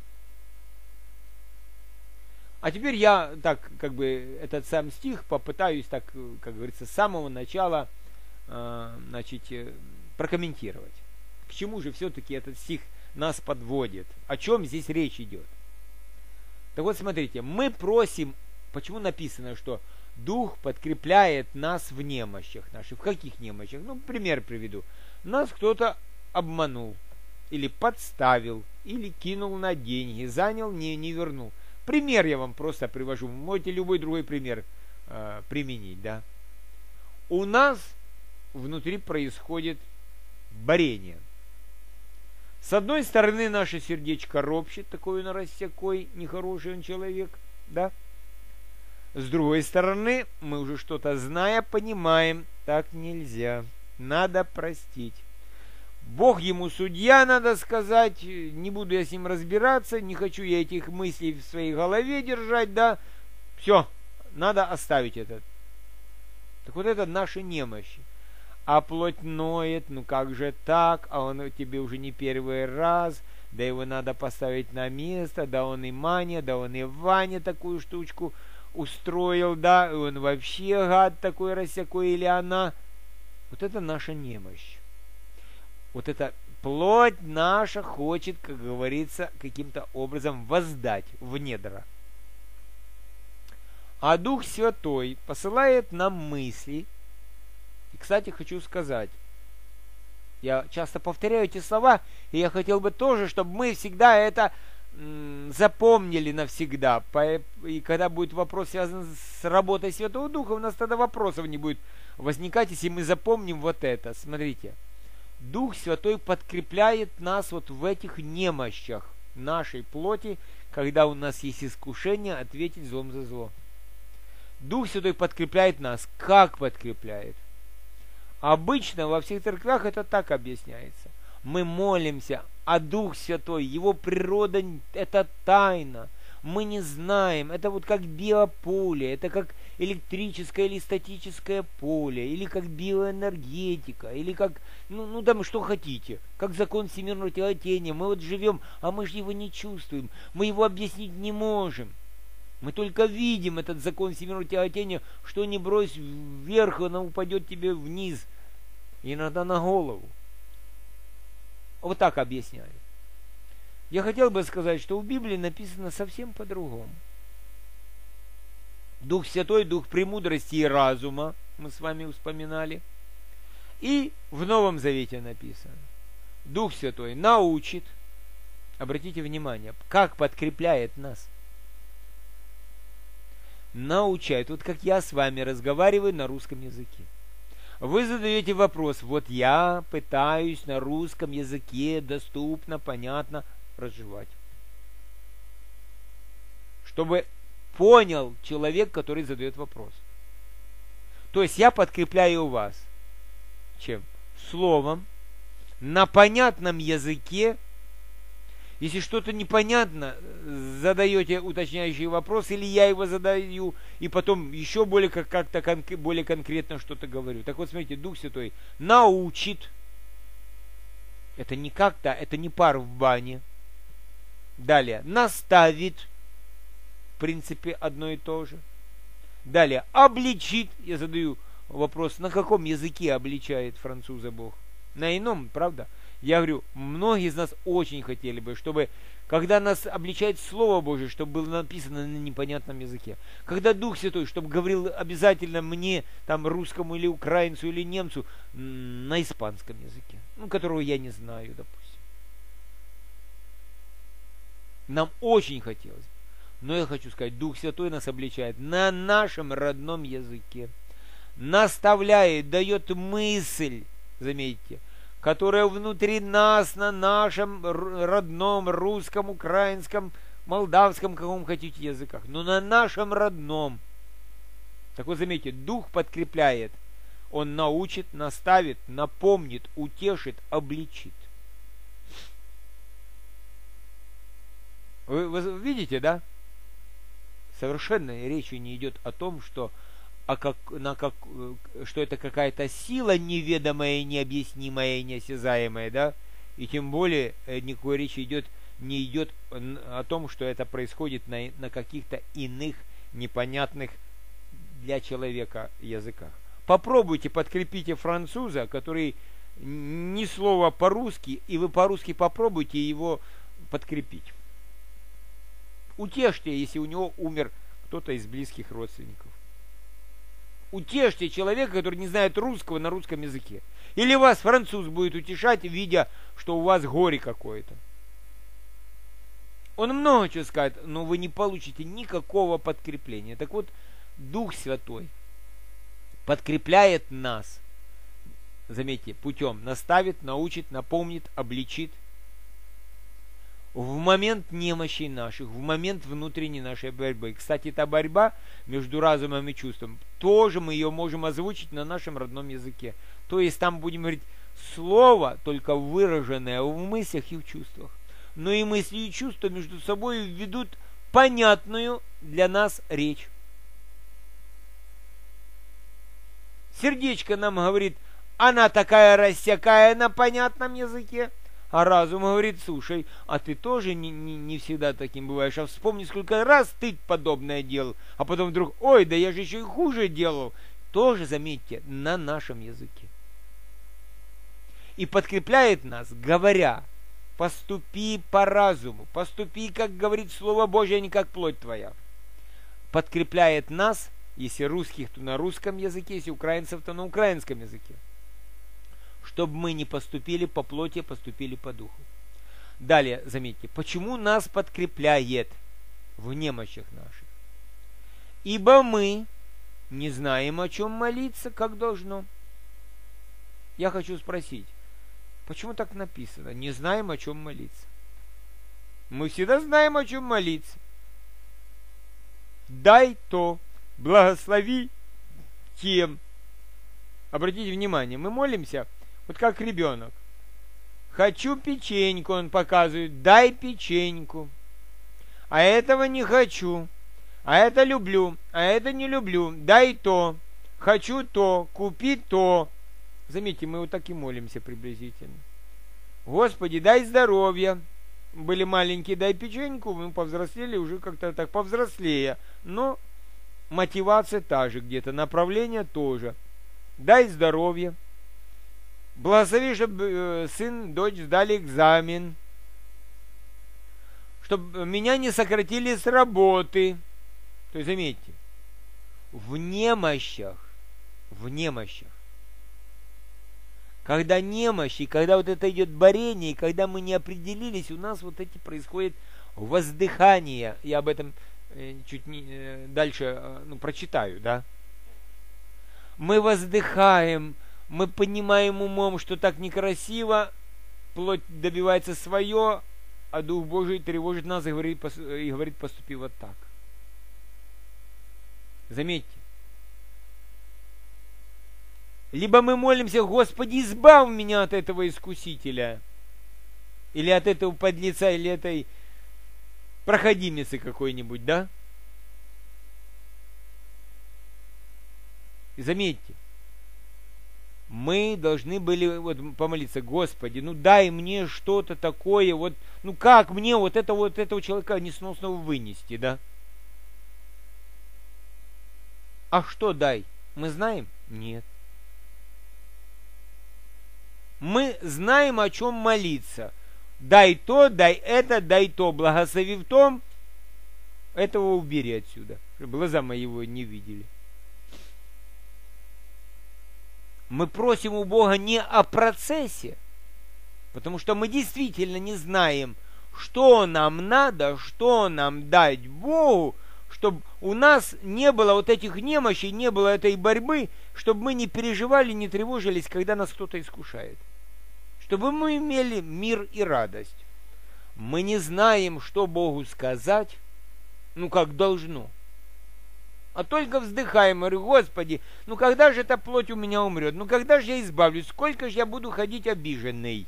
А теперь я так, как бы, этот сам стих попытаюсь, так, как говорится, с самого начала, значит, прокомментировать. К чему же все-таки этот стих нас подводит? О чем здесь речь идет? Так вот, смотрите, мы просим, почему написано, что Дух подкрепляет нас в немощах наших. В каких немощах? Ну, пример приведу. Нас кто-то обманул, или подставил, или кинул на деньги, занял, не вернул. Пример я вам просто привожу. Вы можете любой другой пример применить, да? У нас внутри происходит борение. С одной стороны, наше сердечко ропщет, такой он рассякой, нехороший он человек, да? С другой стороны, мы уже что-то зная, понимаем, так нельзя, надо простить. Бог ему судья, надо сказать, не буду я с ним разбираться, не хочу я этих мыслей в своей голове держать, да, все, надо оставить это. Так вот это наши немощи. А плоть ноет, ну как же так, а он тебе уже не первый раз, да его надо поставить на место, да он и Маня, да он и Ваня такую штучку устроил, да, и он вообще гад такой рассякой, или она. Вот это наша немощь. Вот эта плоть наша хочет, как говорится, каким-то образом воздать в недра. А Дух Святой посылает нам мысли. И, кстати, хочу сказать, я часто повторяю эти слова, и я хотел бы тоже, чтобы мы всегда это запомнили навсегда. И когда будет вопрос связан с работой Святого Духа, у нас тогда вопросов не будет возникать, если мы запомним вот это. Смотрите. Дух Святой подкрепляет нас вот в этих немощах нашей плоти, когда у нас есть искушение ответить злом за зло. Дух Святой подкрепляет нас. Как подкрепляет? Обычно во всех церквях это так объясняется. Мы молимся, а Дух Святой, Его природа – это тайна. Мы не знаем, это вот как биополе, это как электрическое или статическое поле, или как биоэнергетика, или как, ну там что хотите, как закон всемирного тяготения. Мы вот живем, а мы же его не чувствуем, мы его объяснить не можем. Мы только видим этот закон всемирного тяготения, что не брось вверх, он упадет тебе вниз, иногда на голову. Вот так объясняют. Я хотел бы сказать, что в Библии написано совсем по-другому. Дух Святой, Дух премудрости и разума, мы с вами вспоминали. И в Новом Завете написано. Дух Святой научит, обратите внимание, как подкрепляет нас. Научает. Вот как я с вами разговариваю на русском языке. Вы задаете вопрос, вот я пытаюсь на русском языке доступно, понятно разжевать. Чтобы понял человек, который задает вопрос. То есть я подкрепляю вас. Чем? Словом. На понятном языке. Если что-то непонятно, задаете уточняющий вопрос, или я его задаю, и потом еще более как-то более конкретно что-то говорю. Так вот, смотрите, Дух Святой научит. Это не как-то, это не пар в бане. Далее, наставит. В принципе, одно и то же. Далее, обличит. Я задаю вопрос, на каком языке обличает француза Бог? На ином, правда? Я говорю, многие из нас очень хотели бы, чтобы, когда нас обличает Слово Божие, чтобы было написано на непонятном языке. Когда Дух Святой, чтобы говорил обязательно мне, там, русскому или украинцу или немцу, на испанском языке, которого я не знаю, допустим. Нам очень хотелось. Но я хочу сказать, Дух Святой нас обличает на нашем родном языке. Наставляет, дает мысль, заметьте, которая внутри нас, на нашем родном, русском, украинском, молдавском, каком хотите языках, но на нашем родном. Так вот, заметьте, Дух подкрепляет. Он научит, наставит, напомнит, утешит, обличит. Вы видите, да? Совершенно речи не идет о том, что, что это какая-то сила неведомая, необъяснимая, неосязаемая, да? И тем более никакой речи не идет о том, что это происходит на каких-то иных непонятных для человека языках. Попробуйте, подкрепите француза, который ни слова по-русски, и вы по-русски попробуйте его подкрепить. Утешьте, если у него умер кто-то из близких родственников. Утешьте человека, который не знает русского на русском языке. Или вас француз будет утешать, видя, что у вас горе какое-то. Он много чего скажет, но вы не получите никакого подкрепления. Так вот, Дух Святой подкрепляет нас, заметьте, путем наставит, научит, напомнит, обличит в момент немощи наших, в момент внутренней нашей борьбы. Кстати, эта борьба между разумом и чувством, тоже мы ее можем озвучить на нашем родном языке. То есть там будем говорить слово, только выраженное в мыслях и в чувствах. Но и мысли и чувства между собой ведут понятную для нас речь. Сердечко нам говорит, она такая рассякая на понятном языке. А разум говорит, слушай, а ты тоже не всегда таким бываешь. А вспомни, сколько раз ты подобное делал. А потом вдруг, ой, да я же еще и хуже делал. Тоже, заметьте, на нашем языке. И подкрепляет нас, говоря, поступи по разуму, поступи, как говорит Слово Божье, а не как плоть твоя. Подкрепляет нас, если русских, то на русском языке, если украинцев, то на украинском языке. Чтобы мы не поступили по плоти, поступили по духу. Далее, заметьте, почему нас подкрепляет в немощах наших? Ибо мы не знаем, о чем молиться, как должно. Я хочу спросить, почему так написано? Не знаем, о чем молиться. Мы всегда знаем, о чем молиться. Дай то, благослови тем. Обратите внимание, мы молимся, вот как ребенок. Хочу печеньку, он показывает, дай печеньку. А этого не хочу. А это люблю, а это не люблю. Дай то, хочу то, купи то. Заметьте, мы вот так и молимся приблизительно. Господи, дай здоровья. Были маленькие, дай печеньку, мы повзрослели, уже как-то так повзрослее. Но мотивация та же где-то, направление тоже. Дай здоровье. Благослови, чтобы сын, дочь сдали экзамен. Чтобы меня не сократили с работы. То есть, заметьте, в немощах, когда немощи, когда вот это идет борение, когда мы не определились, у нас вот эти происходят воздыхания. Я об этом чуть дальше прочитаю, да. Мы воздыхаем, мы понимаем умом, что так некрасиво, плоть добивается свое, а Дух Божий тревожит нас и говорит, поступи вот так. Заметьте. Либо мы молимся, Господи, избавь меня от этого искусителя, или от этого подлеца, или этой проходимицы какой-нибудь, да? И заметьте, мы должны были вот помолиться, Господи, дай мне что-то такое, вот, как мне вот этого человека несносного вынести, да? А что дай? Мы знаем? Нет. Мы знаем, о чем молиться. Дай то, дай это, дай то. Благослови в том, этого убери отсюда, чтобы глаза мои его не видели. Мы просим у Бога не о процессе, потому что мы действительно не знаем, что нам надо, что нам дать Богу, чтобы у нас не было вот этих немощей, не было этой борьбы, чтобы мы не переживали, не тревожились, когда нас кто-то искушает. Чтобы мы имели мир и радость. Мы не знаем, что Богу сказать, как должно. А только вздыхаем, говорю, Господи, ну когда же эта плоть у меня умрет? Ну когда же я избавлюсь? Сколько же я буду ходить обиженный?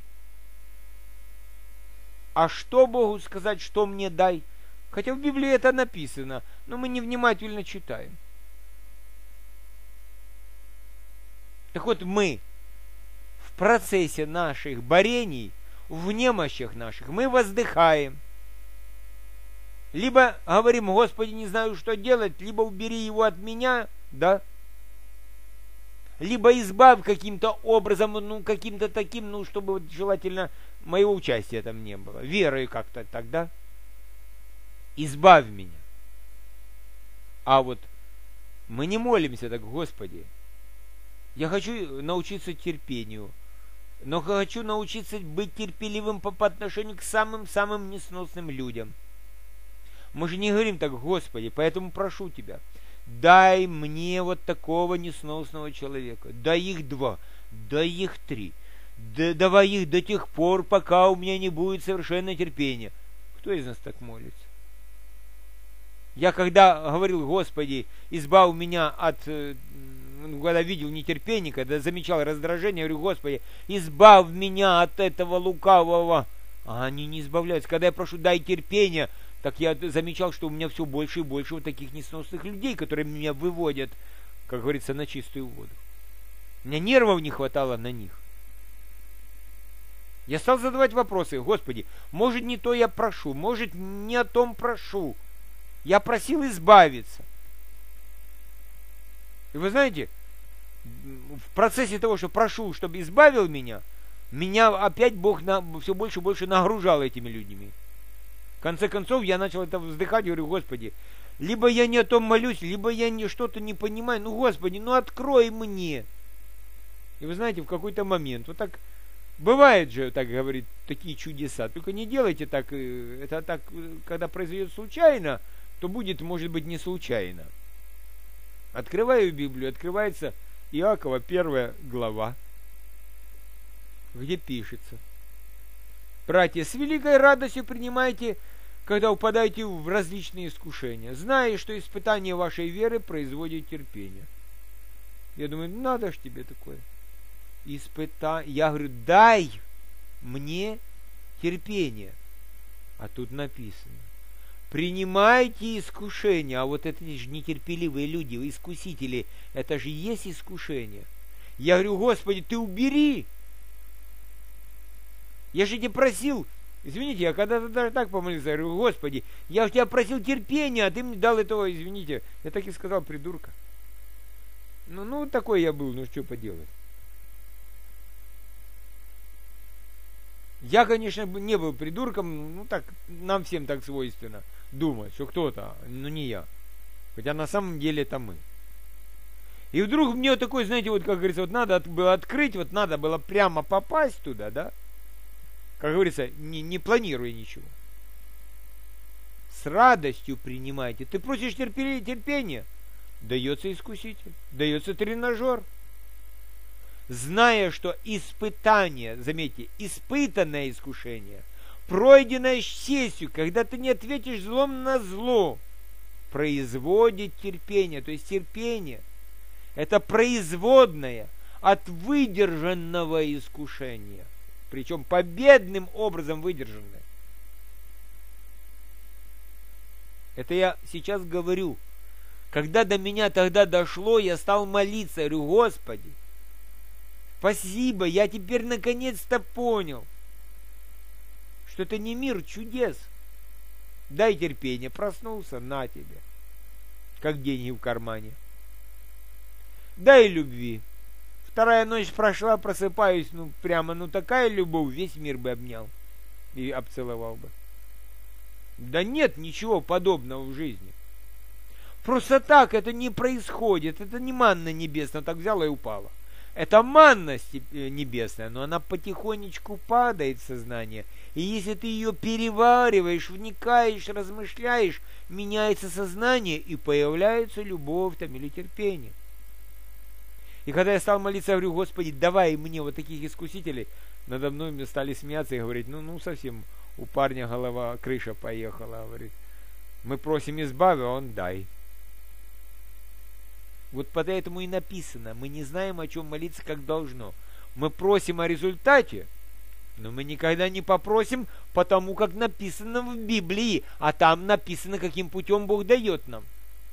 А что Богу сказать, что мне дай? Хотя в Библии это написано, но мы невнимательно читаем. Так вот, мы в процессе наших борений, в немощах наших, мы воздыхаем. Либо говорим, Господи, не знаю, что делать, либо убери его от меня, да? Либо избавь каким-то образом, ну, каким-то таким, ну, чтобы вот желательно моего участия там не было. Верой как-то тогда. Избавь меня. А вот мы не молимся так, Господи, я хочу научиться терпению, но хочу научиться быть терпеливым по отношению к самым-самым несносным людям. Мы же не говорим так, Господи, поэтому прошу Тебя, дай мне вот такого несносного человека. Дай их 2, дай их 3. Давай их до тех пор, пока у меня не будет совершенного терпения. Кто из нас так молится? Я когда говорил, Господи, избавь меня от, когда видел нетерпение, когда замечал раздражение, говорю, Господи, избавь меня от этого лукавого. А они не избавляются. Когда я прошу, дай терпение, так я замечал, что у меня все больше и больше вот таких несносных людей, которые меня выводят, как говорится, на чистую воду. У меня нервов не хватало на них. Я стал задавать вопросы. Господи, может, не то я прошу, может, не о том прошу. Я просил избавиться. И вы знаете, в процессе того, что прошу, чтобы избавил меня опять Бог все больше и больше нагружал этими людьми. В конце концов, я начал это вздыхать, говорю, Господи, либо я не о том молюсь, либо я что-то не понимаю. Ну, Господи, ну открой мне. И вы знаете, в какой-то момент, вот так, бывает же, так говорит, такие чудеса. Только не делайте так, это так, когда произойдет случайно, то будет, может быть, не случайно. Открываю Библию, открывается Иакова 1 глава, где пишется: «Братья, с великой радостью принимайте, когда упадаете в различные искушения, зная, что испытание вашей веры производит терпение». Я думаю, надо ж тебе такое. Я говорю, дай мне терпение. А тут написано: принимайте искушения. А вот это же нетерпеливые люди, искусители, это же есть искушение. Я говорю, Господи, ты убери. Я же тебя просил, извините, я когда-то даже так помолился, я говорю, Господи, я у тебя просил терпения, а ты мне дал этого, извините, я так и сказал, придурка. Ну такой я был, ну что поделать. Я, конечно, не был придурком, ну так, нам всем так свойственно думать, что кто-то, но не я. Хотя на самом деле это мы. И вдруг мне вот такой, знаете, вот как говорится, вот надо было открыть, вот надо было прямо попасть туда, да? Как говорится, не планируя ничего. С радостью принимайте. Ты просишь терпения, дается искуситель, дается тренажер. Зная, что испытание, заметьте, испытанное искушение, пройденное честью, когда ты не ответишь злом на зло, производит терпение. То есть терпение – это производное от выдержанного искушения. Причем победным образом выдержанное. Это я сейчас говорю. Когда до меня тогда дошло, я стал молиться. Я говорю, Господи, спасибо, я теперь наконец-то понял, что это не мир чудес. Дай терпение, проснулся, на тебе, как деньги в кармане. Дай любви. Вторая ночь прошла, просыпаюсь, такая любовь, весь мир бы обнял и обцеловал бы. Да нет ничего подобного в жизни. Просто так это не происходит, это не манна небесная, так взяла и упала. Это манна небесная, но она потихонечку падает в сознание. И если ты ее перевариваешь, вникаешь, размышляешь, меняется сознание и появляется любовь там или терпение. И когда я стал молиться, я говорю, Господи, давай мне вот таких искусителей, надо мной стали смеяться и говорить, совсем у парня голова, крыша поехала, говорит. Мы просим избави, а он дай. Вот поэтому и написано, мы не знаем, о чем молиться, как должно. Мы просим о результате, но мы никогда не попросим потому, как написано в Библии, а там написано, каким путем Бог дает нам.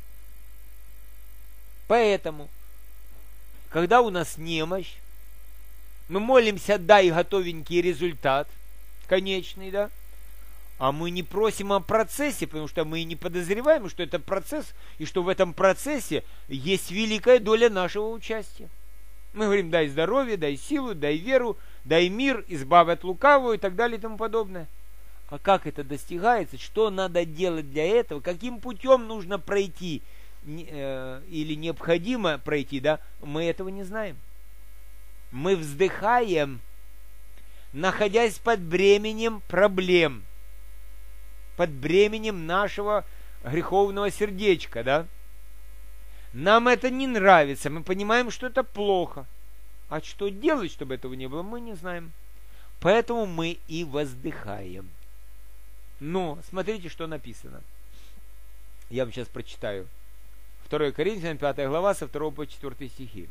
Поэтому, когда у нас немощь, мы молимся, дай готовенький результат, конечный, да, а мы не просим о процессе, потому что мы не подозреваем, что это процесс, и что в этом процессе есть великая доля нашего участия. Мы говорим, дай здоровье, дай силу, дай веру, дай мир, избавь от лукавого и так далее и тому подобное. А как это достигается, что надо делать для этого, каким путем нужно пройти или необходимо пройти, да, мы этого не знаем. Мы вздыхаем, находясь под бременем проблем, под бременем нашего греховного сердечка, да. Нам это не нравится, мы понимаем, что это плохо. А что делать, чтобы этого не было, мы не знаем. Поэтому мы и воздыхаем. Но, смотрите, что написано. Я вам сейчас прочитаю. 2 Коринфянам, 5 глава, со 2 по 4 стихи.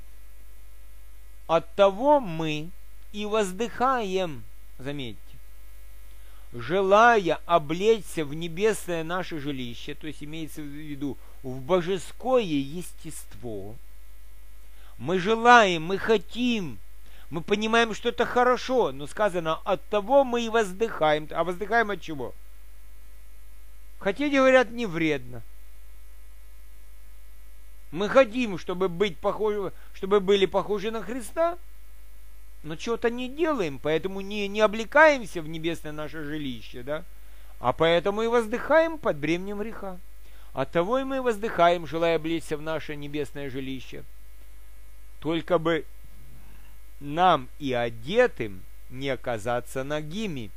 Оттого мы и воздыхаем, заметьте, желая облечься в небесное наше жилище, то есть имеется в виду в божеское естество. Мы желаем, мы хотим, мы понимаем, что это хорошо, но сказано, оттого мы и воздыхаем. А воздыхаем от чего? Хотеть, говорят, не вредно. Мы хотим, чтобы были похожи на Христа, но чего-то не делаем, поэтому не облекаемся в небесное наше жилище, да? А поэтому и воздыхаем под бременем греха. Оттого и мы воздыхаем, желая облечься в наше небесное жилище. Только бы нам и одетым не оказаться нагими.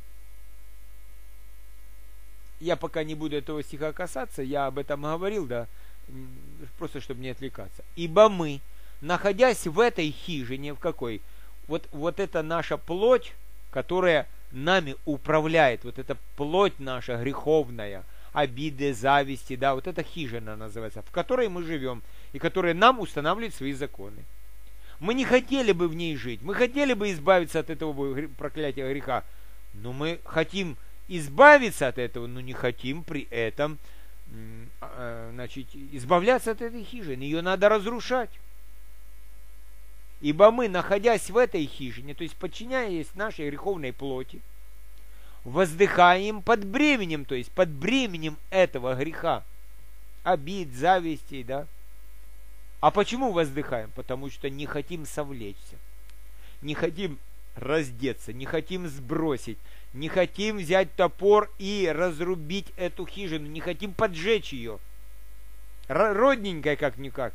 Я пока не буду этого стиха касаться, я об этом говорил, да, просто чтобы не отвлекаться. Ибо мы, находясь в этой хижине, в какой? Вот это наша плоть, которая нами управляет, вот эта плоть наша греховная, обиды, зависти, да, вот эта хижина называется, в которой мы живем, и которая нам устанавливает свои законы. Мы не хотели бы в ней жить, мы хотели бы избавиться от этого проклятия греха, но мы хотим избавиться от этого, но не хотим при этом, избавляться от этой хижины, ее надо разрушать. Ибо мы, находясь в этой хижине, то есть подчиняясь нашей греховной плоти, воздыхаем под бременем, то есть под бременем этого греха, обид, завистей, да. А почему воздыхаем? Потому что не хотим совлечься, не хотим раздеться, не хотим сбросить, не хотим взять топор и разрубить эту хижину, не хотим поджечь ее. Родненькая как-никак.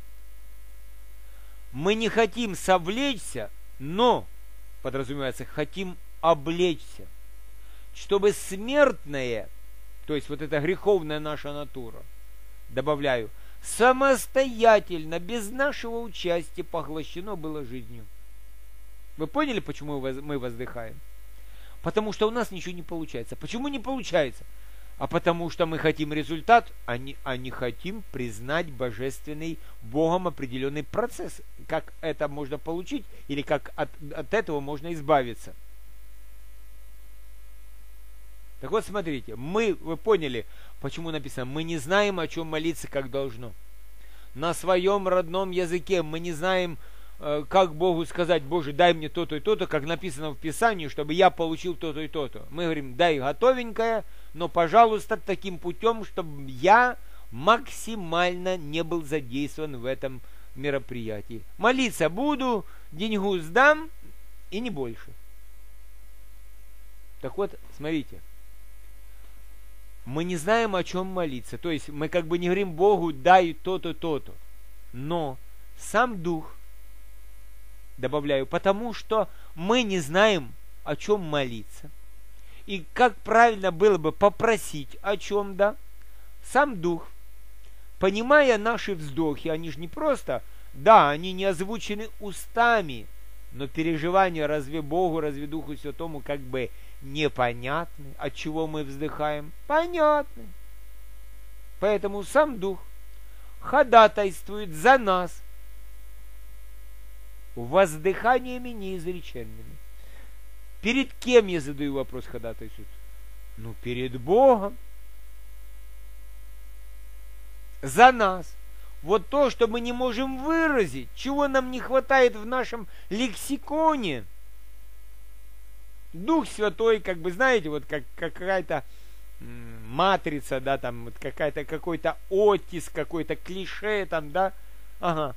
Мы не хотим совлечься, но, подразумевается, хотим облечься, чтобы смертное, то есть вот эта греховная наша натура, добавляю, самостоятельно, без нашего участия поглощено было жизнью. Вы поняли, почему мы воздыхаем? Потому что у нас ничего не получается. Почему не получается? А потому что мы хотим результат, а не хотим признать божественный Богом определенный процесс. Как это можно получить, или как от этого можно избавиться. Так вот, смотрите, вы поняли, почему написано, мы не знаем, о чем молиться, как должно. На своем родном языке мы не знаем, как Богу сказать, Боже, дай мне то-то и то-то, как написано в Писании, чтобы я получил то-то и то-то. Мы говорим, дай готовенькое, но, пожалуйста, таким путем, чтобы я максимально не был задействован в этом мероприятии. Молиться буду, деньгу сдам, и не больше. Так вот, смотрите. Мы не знаем, о чем молиться. То есть, мы как бы не говорим Богу, дай то-то, то-то. Но сам Дух, добавляю, потому что мы не знаем, о чем молиться. И как правильно было бы попросить о чем, да? Сам Дух, понимая наши вздохи, они же не просто, да, они не озвучены устами, но переживания разве Богу, разве Духу Святому как бы непонятны, от чего мы вздыхаем? Понятны. Поэтому сам Дух, ходатайствует за нас воздыханиями неизреченными. Перед кем, я задаю вопрос, ходатайствует? Ну, перед Богом. За нас. Вот то, что мы не можем выразить, чего нам не хватает в нашем лексиконе. Дух Святой, как бы, знаете, вот как какая-то матрица, да, там, вот какой-то оттиск, какой-то клише, там, да, ага.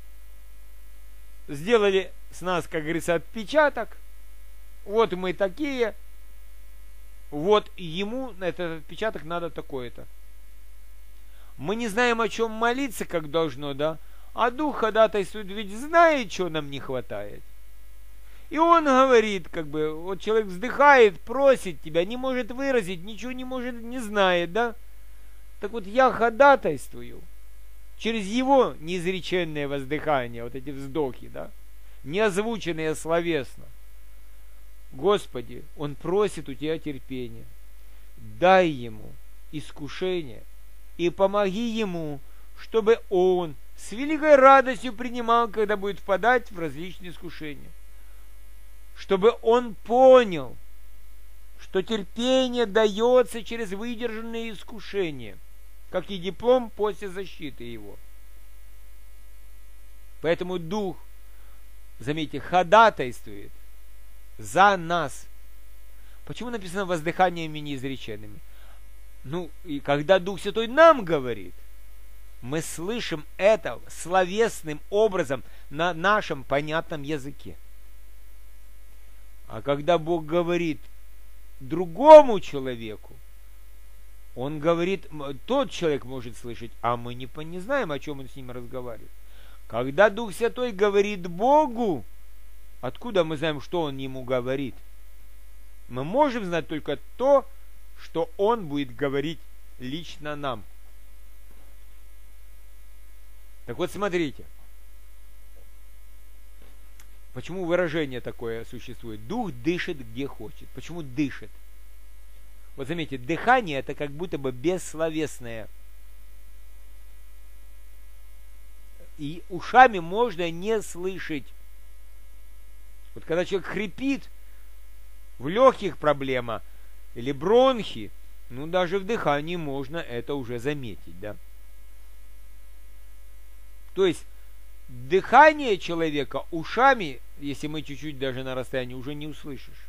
Сделали с нас, как говорится, отпечаток. Вот мы такие. Вот ему на этот отпечаток надо такое-то. Мы не знаем, о чем молиться, как должно, да? А Дух ходатайствует, ведь знает, чего нам не хватает. И он говорит, как бы, вот человек вздыхает, просит тебя, не может выразить, ничего не может, не знает, да? Так вот, я ходатайствую через его неизреченное воздыхание, вот эти вздохи, да? Не озвученные словесно. Господи, он просит у тебя терпения. Дай ему искушение и помоги ему, чтобы он с великой радостью принимал, когда будет впадать в различные искушения. Чтобы он понял, что терпение дается через выдержанные искушения, как и диплом после защиты его. Поэтому Дух, заметьте, ходатайствует за нас. Почему написано воздыханиями неизреченными? Ну, и когда Дух Святой нам говорит, мы слышим это словесным образом на нашем понятном языке. А когда Бог говорит другому человеку, Он говорит, тот человек может слышать, а мы не знаем, о чем Он с ним разговаривает. Когда Дух Святой говорит Богу, откуда мы знаем, что Он ему говорит? Мы можем знать только то, что Он будет говорить лично нам. Так вот, смотрите. Почему выражение такое существует? Дух дышит где хочет. Почему дышит? Вот заметьте, дыхание это как будто бы бессловесное. И ушами можно не слышать. Вот когда человек хрипит, в легких проблема, или бронхи, ну даже в дыхании можно это уже заметить, да? То есть, дыхание человека ушами, если мы чуть-чуть даже на расстоянии, уже не услышишь.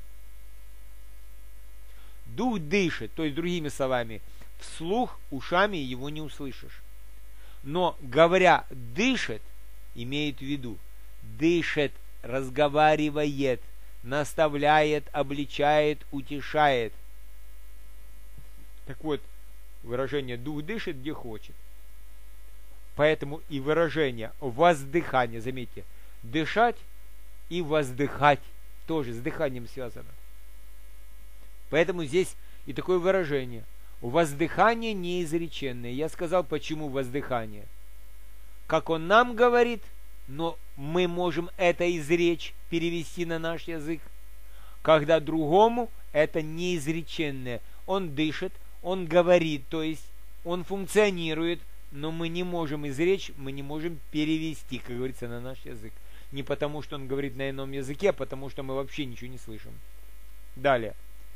Дух дышит, то есть, другими словами, вслух ушами его не услышишь. Но, говоря «дышит», имеет в виду, дышит, разговаривает, наставляет, обличает, утешает. Так вот, выражение «дух дышит где хочет». Поэтому и выражение воздыхание, заметьте, дышать и воздыхать тоже с дыханием связано. Поэтому здесь и такое выражение. Воздыхание неизреченное. Я сказал, почему воздыхание. Как он нам говорит, но мы можем это изречь, перевести на наш язык. Когда другому это неизреченное. Он дышит, он говорит, то есть он функционирует, но мы не можем изречь, мы не можем перевести, как говорится, на наш язык. Не потому, что он говорит на ином языке, а потому, что мы вообще ничего не слышим. Далее.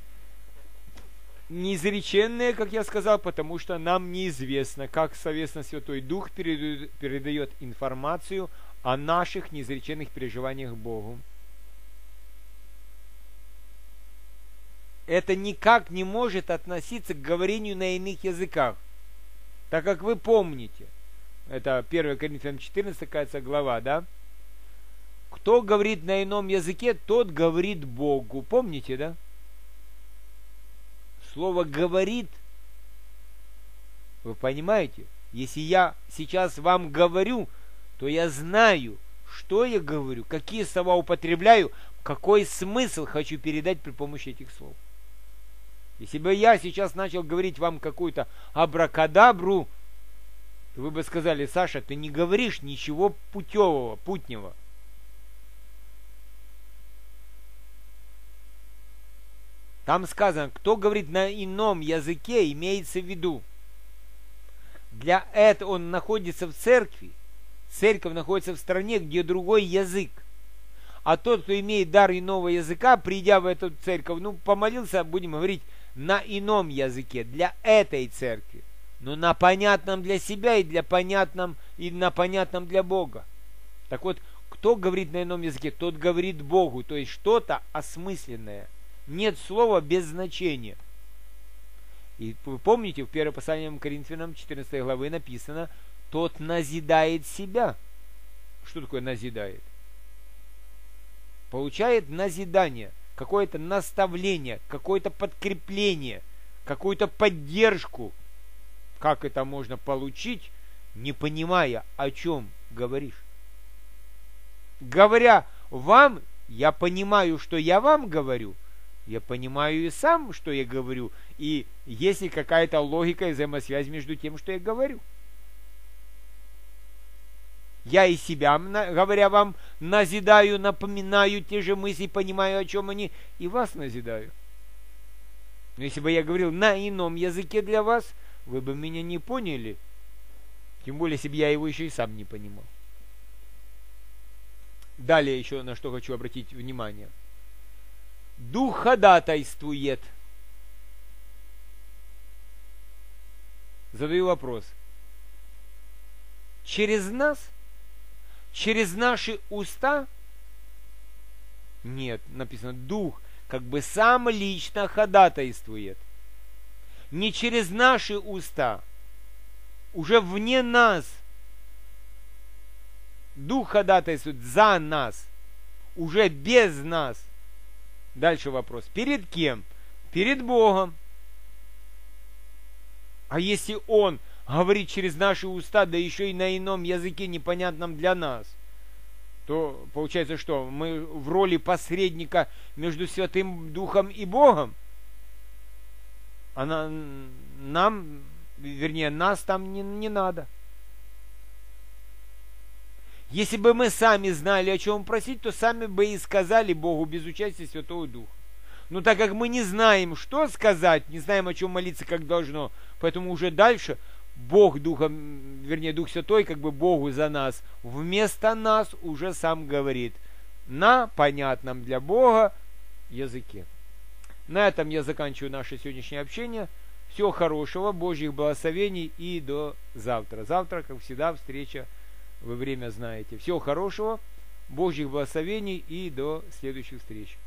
Неизреченное, как я сказал, потому что нам неизвестно, как совестно Святой Дух передает информацию о наших неизреченных переживаниях Богу. Это никак не может относиться к говорению на иных языках. Так как вы помните, это 1 Коринфянам 14, кажется, глава, да? Кто говорит на ином языке, тот говорит Богу. Помните, да? Слово «говорит», вы понимаете? Если я сейчас вам говорю, то я знаю, что я говорю, какие слова употребляю, какой смысл хочу передать при помощи этих слов. Если бы я сейчас начал говорить вам какую-то абракадабру, то вы бы сказали: Саша, ты не говоришь ничего путевого, путнего. Там сказано, кто говорит на ином языке, имеется в виду. Для этого он находится в церкви. Церковь находится в стране, где другой язык. А тот, кто имеет дар иного языка, придя в эту церковь, помолился, будем говорить, на ином языке, для этой церкви. Но на понятном для себя и на понятном для Бога. Так вот, кто говорит на ином языке, тот говорит Богу, то есть что-то осмысленное. Нет слова без значения. И вы помните, в 1 послании к Коринфянам 14 главы написано, тот назидает себя. Что такое назидает? Получает назидание, какое-то наставление, какое-то подкрепление, какую-то поддержку. Как это можно получить, не понимая, о чем говоришь? Говоря вам, я понимаю, что я вам говорю, я понимаю и сам, что я говорю, и есть ли какая-то логика и взаимосвязь между тем, что я говорю. Я и себя, говоря вам, назидаю, напоминаю те же мысли, понимаю, о чем они, и вас назидаю. Но если бы я говорил на ином языке для вас, вы бы меня не поняли. Тем более, если бы я его еще и сам не понимал. Далее еще на что хочу обратить внимание. Дух ходатайствует. Задаю вопрос. Через нас? Через наши уста? Нет, написано, Дух как бы сам лично ходатайствует. Не через наши уста, уже вне нас. Дух ходатайствует за нас, уже без нас. Дальше вопрос. Перед кем? Перед Богом. А если Он говорит через наши уста, да еще и на ином языке, непонятном для нас, то получается что? Мы в роли посредника между Святым Духом и Богом? Нас там не надо. Если бы мы сами знали, о чем просить, то сами бы и сказали Богу без участия Святого Духа. Но так как мы не знаем, что сказать, не знаем, о чем молиться, как должно, поэтому уже дальше Бог Духом, Дух Святой, как бы Богу за нас, вместо нас уже сам говорит на понятном для Бога языке. На этом я заканчиваю наше сегодняшнее общение. Всего хорошего, Божьих благословений и до завтра. Завтра, как всегда, встреча, вы время знаете. Всего хорошего, Божьих благословений и до следующих встреч.